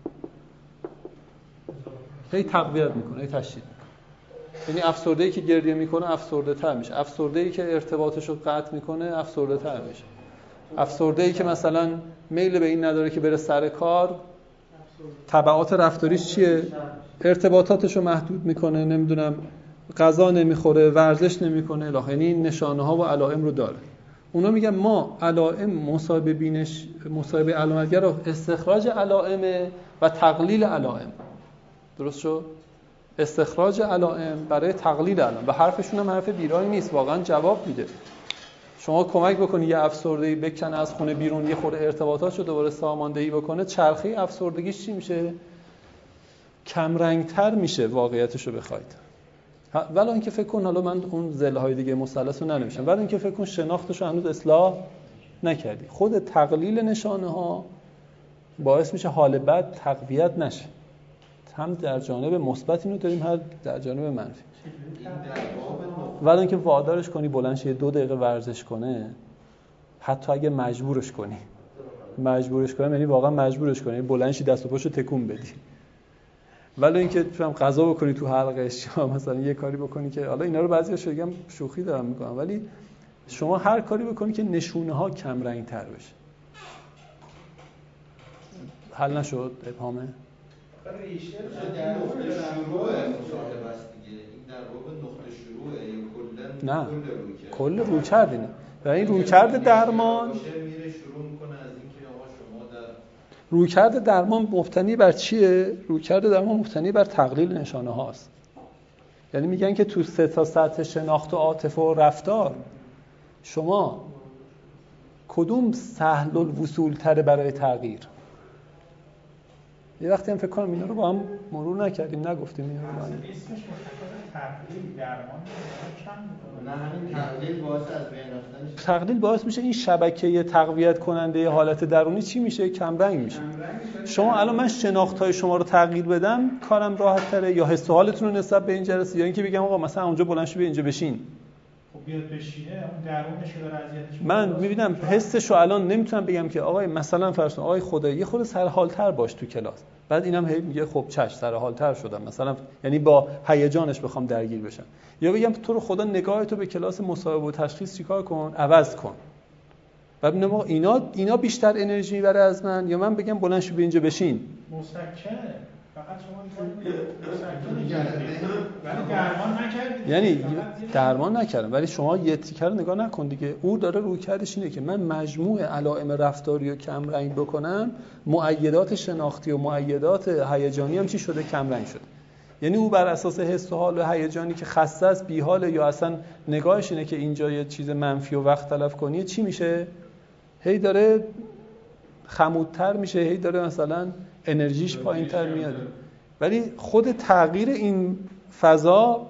هی تقویت میکنه، هی تشدید میکنه. یعنی افسرده‌ای که گریه میکنه افسرده تر میشه، افسرده‌ای که ارتباطش رو قطع میکنه افسرده تر میشه، افسرده‌ای که مثلا میل به این نداره که بره سر کار، تبعات رفتاریش چیه؟ ارتباطاتش رو محدود میکنه، نمیدونم غذا نمیخوره، ورزش نمیکنه، یعنی نشانه ها و علائم رو داره. اونا میگن ما علائم مصاحبه بینش، مصاحبه علامتگر رو استخراج علائم و تقلیل علائم. درست شد؟ استخراج علائم برای تقلیل علائم و حرفشون هم حرف بیرایی نیست، واقعا جواب میده. شما کمک بکنی یه افسرده‌ای بکنه از خونه بیرون، یه خورده ارتباطاتشو دوباره ساماندهی بکنه، چرخه افسردگیش چی میشه؟ کم رنگتر میشه واقعیتشو بخواید. ولی اینکه فکر کن، حالا من اون ضلع‌های دیگه مثلث رو ننوشتم، ولی اینکه فکر کن شناختشو هنوز اصلاح نکردی، خود تقلیل نشانه ها باعث میشه حال بد تقویت نشه. هم در جانب مثبت اینو داریم، هم در جانب منفی. ولی اینکه وادارش کنی بلند شه دو دقیقه ورزش کنه، حتی اگه مجبورش کنی، مجبورش کنی یعنی واقعا مجبورش کنی، بلند شی دست و پاشو تکون بدی. ولی اینکه تو غذا بکنی تو حلقش یا مثلا یه کاری بکنی که حالا اینا رو بعضی‌هاش میگم شوخی دارم میکنم، ولی شما هر کاری بکنی که نشونه ها کم رنگ تر بشه. حل نشد ابهامه؟ ریشه در نقطه شروع مصاحبه است دیگه. این در واقع نقطه شروعه یا کلا کل روی کل روی کرد اینه. و این روی کرد درمان میره شروع میکنه از اینکه آقا شما در روی کرد درمان مبتنی بر چیه؟ روی کرد درمان مبتنی بر تقلیل نشانه هاست. یعنی میگن که تو سه تا سطح شناخت و عاطفه و رفتار شما کدوم سهل الوصول تره برای تغییر؟ یه وقتی هم فکر کنم اینا رو با هم مرور نکردیم، نگفتیم اینا رو با هم. اسمش مشخصه تقلیل درمان کم نه همین تقلیل باعث از بین رفتنش. تقلیل باعث میشه این شبکه تقویت کننده حالت درونی چی میشه؟ کم رنگ میشه. شما الان من شناخت‌های شما رو تغییر بدم کارم راحت تره، یا حس و حالتون رو نسبت به این جلسه، یا اینکه بگم آقا مثلا اونجا بلند شو بیا اینجا بشین. خب بیاد بشینه اون درونش رو اذیتش. من میبینم حسشو الان نمیتونم بگم که آقای مثلا فرض کن آقای خدا یه خورده سر حال‌تر باش تو کلاس، بعد اینم هی میگه خب چش سر حال‌تر شدم مثلا، یعنی با هیجانش بخوام درگیر بشم، یا بگم تو رو خدا نگاهتو به کلاس مصاحبه و تشخیص چیکار کن، عوض کن. بعد میگم اینا اینا بیشتر انرژی میبره از من، یا من بگم بلند شو بیا اینجا بشین. مسکنه فقط شما مسکنه کردید ولی درمان نکردید. یعنی درمان نکردم ولی شما یه تیکه رو نگاه نکن دیگه. او داره رویکردش اینه که من مجموع علائم رفتاری رو کم رنگ بکنم، مؤیدات شناختی و مؤیدات هیجانی هم چی شده؟ کم رنگ شده. یعنی او بر اساس حس و حال و هیجانی که خسته است، بی‌حاله، یا اصلا نگاهش اینه که اینجا یه چیز منفی و وقت تلف کنی، چی میشه؟ هی داره خمودتر میشه، هی داره مثلا انرژیش پایینتر میاد. ولی خود تغییر این فضا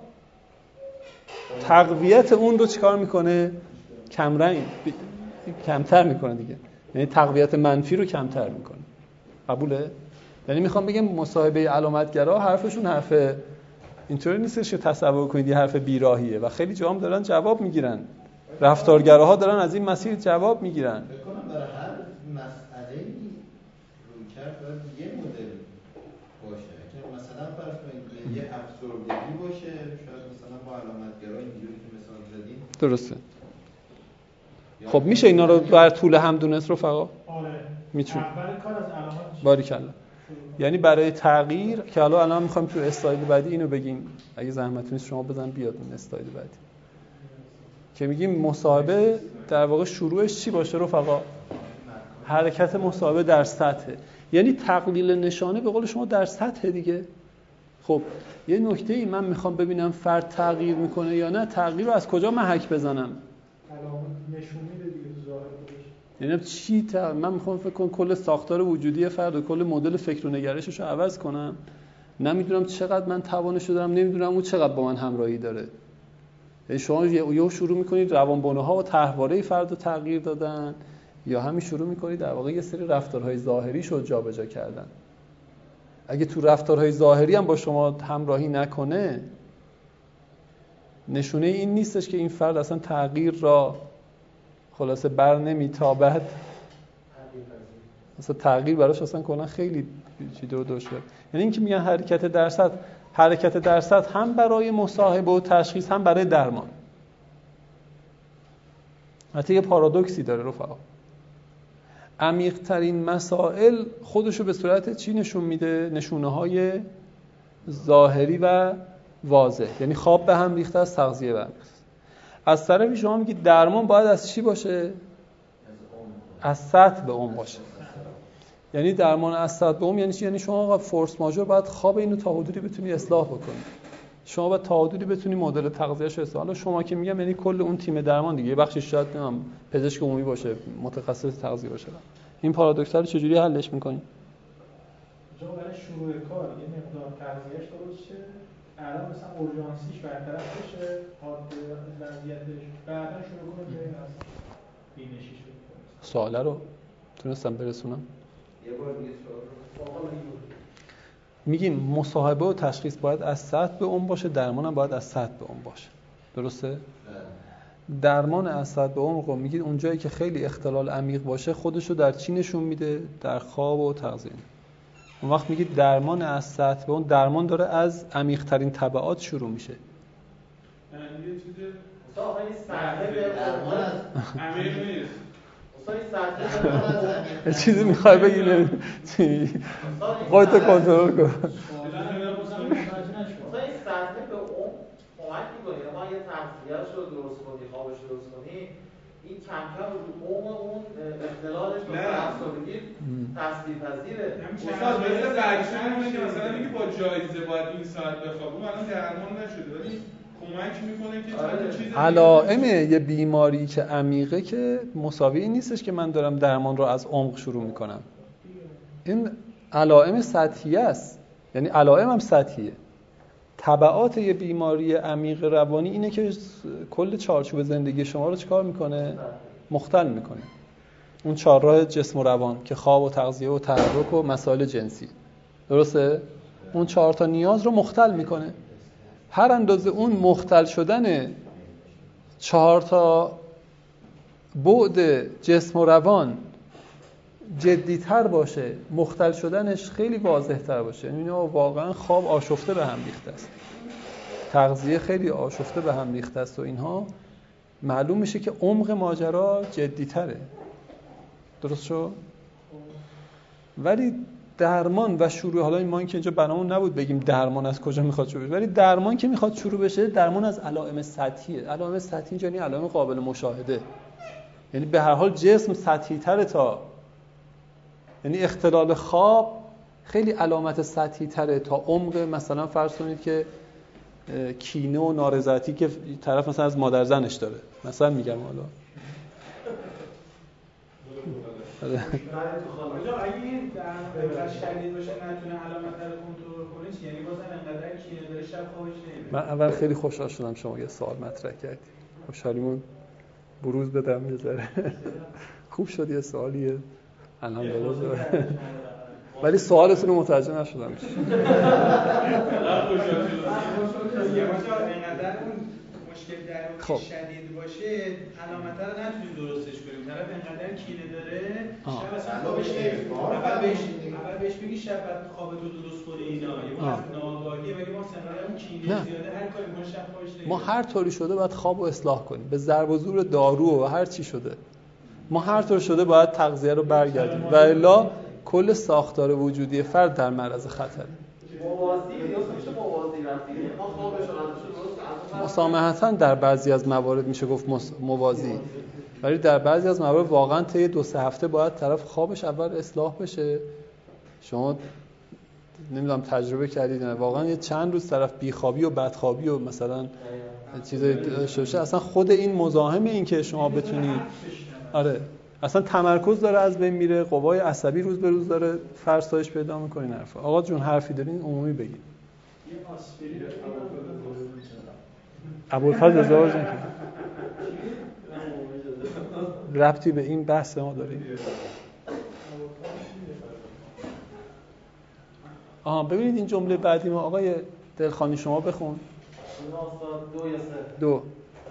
تقویت اون رو چیکار میکنه؟ کمرنگ کمتر میکنه دیگه، یعنی تقویت منفی رو کمتر میکنه. قبوله؟ یعنی میخوام بگم مصاحبه علامتگرا حرفشون حرف اینطوری نیستش که تصور کنید یه حرف بیراهیه و خیلی جاام دارن جواب میگیرن. رفتارگراها دارن از این مسیر جواب میگیرن. فکر کنم برای هر مسئله‌ای رویکرد باید یه مدل باشه. که مثلا فرض کنید یه افسردگی باشه، شاید مثلا با علامتگرا اینجوری که مثال زدیم درسته. خب میشه اینا رو در طول هم دونست رفقا؟ آره. میتونه. اول کار از علامات. باریکلا. یعنی برای تغییر که حالا الان میخوایم تو اسلاید بعدی اینو بگیم، اگه زحمت نیست شما بزن بیاد اون اسلاید بعدی که میگیم مصاحبه در واقع شروعش چی باشه رفقا؟ حرکت مصاحبه در سطح، یعنی تقلیل نشانه به قول شما در سطح دیگه. خب یه نکته ای من میخوام ببینم فرد تغییر میکنه یا نه، تغییر رو از کجا محک بزنم؟ علامت نشون میده دیگه تو ظاهر خودش. یعنی چی تا... من میخوام فکر کنم کل ساختار وجودی فرد و کل مدل فکر و نگرشش رو عوض کنم. نمیدونم چقدر من توانشو دارم، نمیدونم اون چقدر با من همراهی داره. یعنی شما یه شروع میکنید روانبنوها و طرحواره فرد رو تغییر دادن، یا همین شروع میکنید در واقع یه سری رفتارهای ظاهری شو جابجا کردن. اگه تو رفتارهای ظاهری هم با شما همراهی نکنه، نشونه این نیستش که این فرد اصلا تغییر را خلاصه بر نمیتابد. اصلا تغییر براش اصلا کلا خیلی چیز رو دشوار. یعنی این که میگن حرکت در سطح، حرکت در سطح هم برای مصاحبه و تشخیص هم برای درمان. حتی یه پارادوکسی داره رفقا. عمیق‌ترین مسائل خودشو به صورت چی نشون میده؟ نشونه‌های ظاهری و واضح. یعنی خواب به هم ریخته از تغذیه برمی‌خوره. از طرفی شما میگید درمان باید از چی باشه؟ از سطح به عمق باشه. یعنی درمان از سطح به عمق یعنی چی؟ یعنی شما فورس ماژور باید خواب اینو تا حدودی بتونی اصلاح بکنی. شما باید تا حدودی بتونی مدل تغذیه‌اش رو اصلاح. حالا شما که میگم یعنی کل اون تیم درمان دیگه، یه بخشش شاید نمیدونم پزشک عمومی باشه، متخصص تغذیه باشه. این پارادوکس رو چجوری حلش می‌کنی؟ جا برای شروع کار یه مقدار تغذیه‌اش درست شه، الان مثلا اورژانسیش برطرف بشه، حاد وضعیتش، بعدا شروع کنه به اصلا بینشیش بکنه. سواله رو تونستم برسونم؟ یه بار دیگه سوال رو میگیم مصاحبه و تشخیص باید از سطح به عمق باشه، درمان هم باید از سطح به عمق باشه. درسته؟ درمان از سطح به عمق میگید اون جایی که خیلی اختلال عمیق باشه خودشو در چی نشون میده؟ در خواب و تغذیه. اون وقت میگید درمان از سطح به عمق، درمان داره از عمیق ترین تبعات شروع میشه. یعنی یه چیز آقای سطح درمان از عمیق نیست. یه چیزی میخوای بگی نمیدونی خودتو کنترل کن. مثلا این سطح به اون کمک میکنی، ما یه تغذیه‌اش رو درست کنی، خوابش رو درست کنی، این کم کم رو اون اون اختلالش رو افسردگی تسلیم پذیره. استاد مثل بچه که مثلا میگه با جایزه باید این ساعت بخواب، اون الان درمان نشده ولی کمک میکنه که چند چیز علائم یه بیماری که عمیقه که مساوی این نیستش که من دارم درمان رو از عمق شروع میکنم. این علائم سطحیه است، یعنی علائم هم سطحیه. تبعات یه بیماری عمیق روانی اینه که کل چارچوب زندگی شما رو چیکار میکنه؟ مختل میکنه. اون چهار راه جسم و روان که خواب و تغذیه و تحرک و مسائل جنسی، درسته؟ اون چهار تا نیاز رو مختل میکنه. هر اندازه اون مختل شدن چهار تا بعد جسم و روان جدی‌تر باشه، مختل شدنش خیلی واضح‌تر باشه، یعنی واقعا خواب آشفته به هم ریخته است، تغذیه خیلی آشفته به هم ریخته است و اینها، معلوم میشه که عمق ماجرا جدی‌تره. درست شو؟ ولی درمان و شروع، حالا این ما که اینجا بنامون نبود بگیم درمان از کجا میخواد شروع بشه، ولی درمان که میخواد شروع بشه، درمان از علائم سطحیه. علائم سطحی یعنی علائم قابل مشاهده، یعنی به هر حال جسم سطحی تره تا، یعنی اختلال خواب خیلی علامت سطحی تره تا عمق. مثلا فرض کنید که کینه و نارضایتی که طرف مثلا از مادر زنش داره، مثلا میگم حالا اگه این در شدید باشه نتونه علامت رو کنترل کنه، یعنی بازم انقدر کینه داره شب خوابش نمیبره. من اول خیلی خوشحال شدم شما یه سوال مطرح کردید، خوشحالیمون بروز بدم یه ذره. خوب شد یه سوالیه الحمدلله، ولی سوالتون رو متوجه نشدم. خب شدید باشه علامت رو نتونیم درستش کنیم، طرف انقدر کینه داره شب اصلا خوابش نمیبره. اول بهش اول بهش بگی شب بعد خوابتو درست کنی اینا، یه وقت ناآگاهیه، ولی ما سناریو اون کینه زیاده هر کاری کنه شب خوابش نمیبره. ما هر طوری شده باید خوابو اصلاح کنیم، به ضرب و زور دارو و هر چی شده ما هر طور شده باید تغذیه رو برگردیم، و الا کل ساختار وجودی فرد در معرض خطره. موازی یا میشه موازی رفتی، ما خوابش رو درست مسامحتاً در بعضی از موارد میشه گفت موازی، ولی در بعضی از موارد واقعا طی دو سه هفته باید طرف خوابش اول اصلاح بشه. شما نمیدونم تجربه کردید نه، واقعا یه چند روز طرف بیخوابی و بدخوابی و مثلا چیزای شوشه، اصلا خود این مزاحم این که شما بتونی، آره اصلا تمرکز داره از بین میره، قوای عصبی روز به روز داره فرسایش پیدا میکنه. این حرفا آقا جون حرفی دارین عمومی بگید. یه آسپرین ابوالفضل ازدواج نکرد، ربطی به این بحث ما داریم. آها ببینید این جمله بعدی ما، آقای دلخانی شما بخون. دو یا سه؟ دو.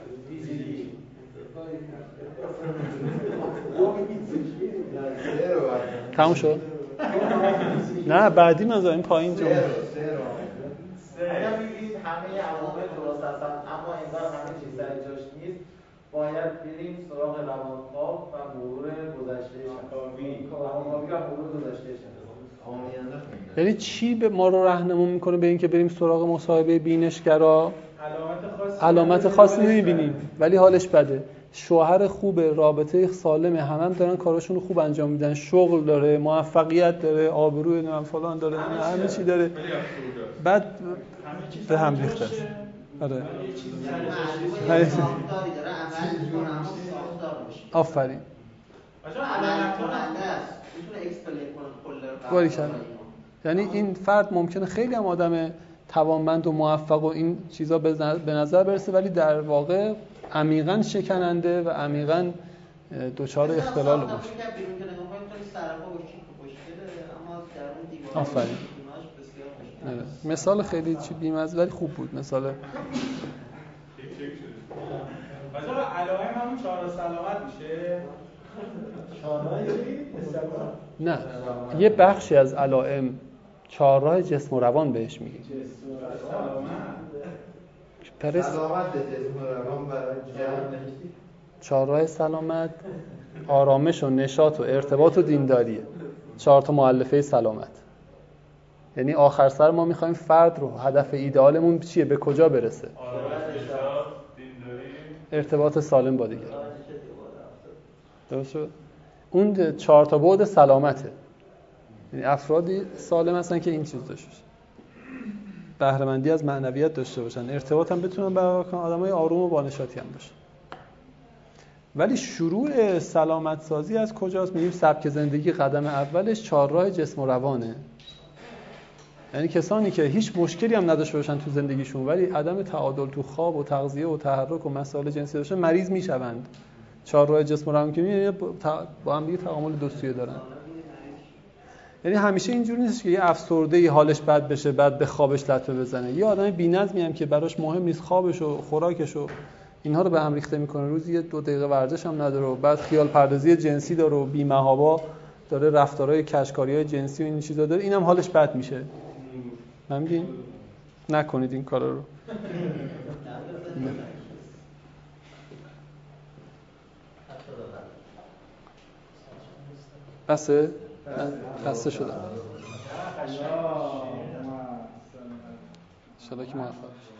تموم شد؟ نه بعدی منظور این پایین جمله. اگر میگید همه عوامل درست هستن اما انگار همه چیز در جاش نیست، باید بریم سراغ روانکاو و مرور گذشته‌شان. روانکاوی و مرور گذشته‌شان. یعنی چی به ما رو راهنمون میکنه به این که بریم سراغ مصاحبه بینشگرا؟ علامت خاصی علامت خاصی نمیبینیم ولی حالش بده، شوهر خوبه، رابطه سالمه، همه هم دارن کاراشون رو خوب انجام میدن، شغل داره، موفقیت داره، آبروی نمیدونم فلان داره، همه چی داره، بعد به هم ریخته است. آره آفرین. باری کرد. یعنی این فرد ممکنه خیلی هم آدم توانمند و موفق و این چیزا به نظر برسه ولی در واقع عمیقاً شکننده و عمیقاً دچار اختلال باشه. آفرین. مثال خیلی چی بی‌مزه ولی خوب بود مثال. مثلا علائم همون چهار سلامت میشه. نه یه بخشی از علائم چهارراه جسم و روان بهش میگیم. پرس سلامت جسم و روان برای جمع چهارراه سلامت آرامش و نشاط و ارتباط و دینداریه. چهار تا مؤلفه سلامت. یعنی آخر سر ما میخوایم فرد رو، هدف ایدئالمون چیه، به کجا برسه؟ ارتباط سالم با دیگر. درست شد؟ اون چهار تا بعد سلامته. یعنی افرادی سالم هستن که این چیز داشته باشن، بهره مندی از معنویت داشته باشن، ارتباط هم بتونن برقرار کنن، آدمای آروم و بانشاطی هم باشن. ولی شروع سلامت سازی از کجاست؟ میگیم سبک زندگی قدم اولش چهارراه جسم و روانه. یعنی کسانی که هیچ مشکلی هم نداشته باشن تو زندگیشون ولی عدم تعادل تو خواب و تغذیه و تحرک و مسائل جنسی داشتن مریض میشوند. چهارراه جسم و روان که یعنی با هم دیگه تعامل دو سویه دارن. یعنی همیشه اینجوری نیست که یه افسرده‌ای حالش بد بشه بعد به خوابش لطمه بزنه. یه آدم بی‌نظمی هم که براش مهم نیست خوابش و خوراکش و اینها رو به هم ریخته میکنه، روزی یه دو دقیقه ورزش هم نداره و بعد خیال پردازی جنسی داره و بی‌محابا داره رفتارهای کشکاری‌های جنسی و این چیزا داره، اینم حالش بد میشه. همین نکنید این کارا رو. بسه؟ خسته شدم. انشالله که موفق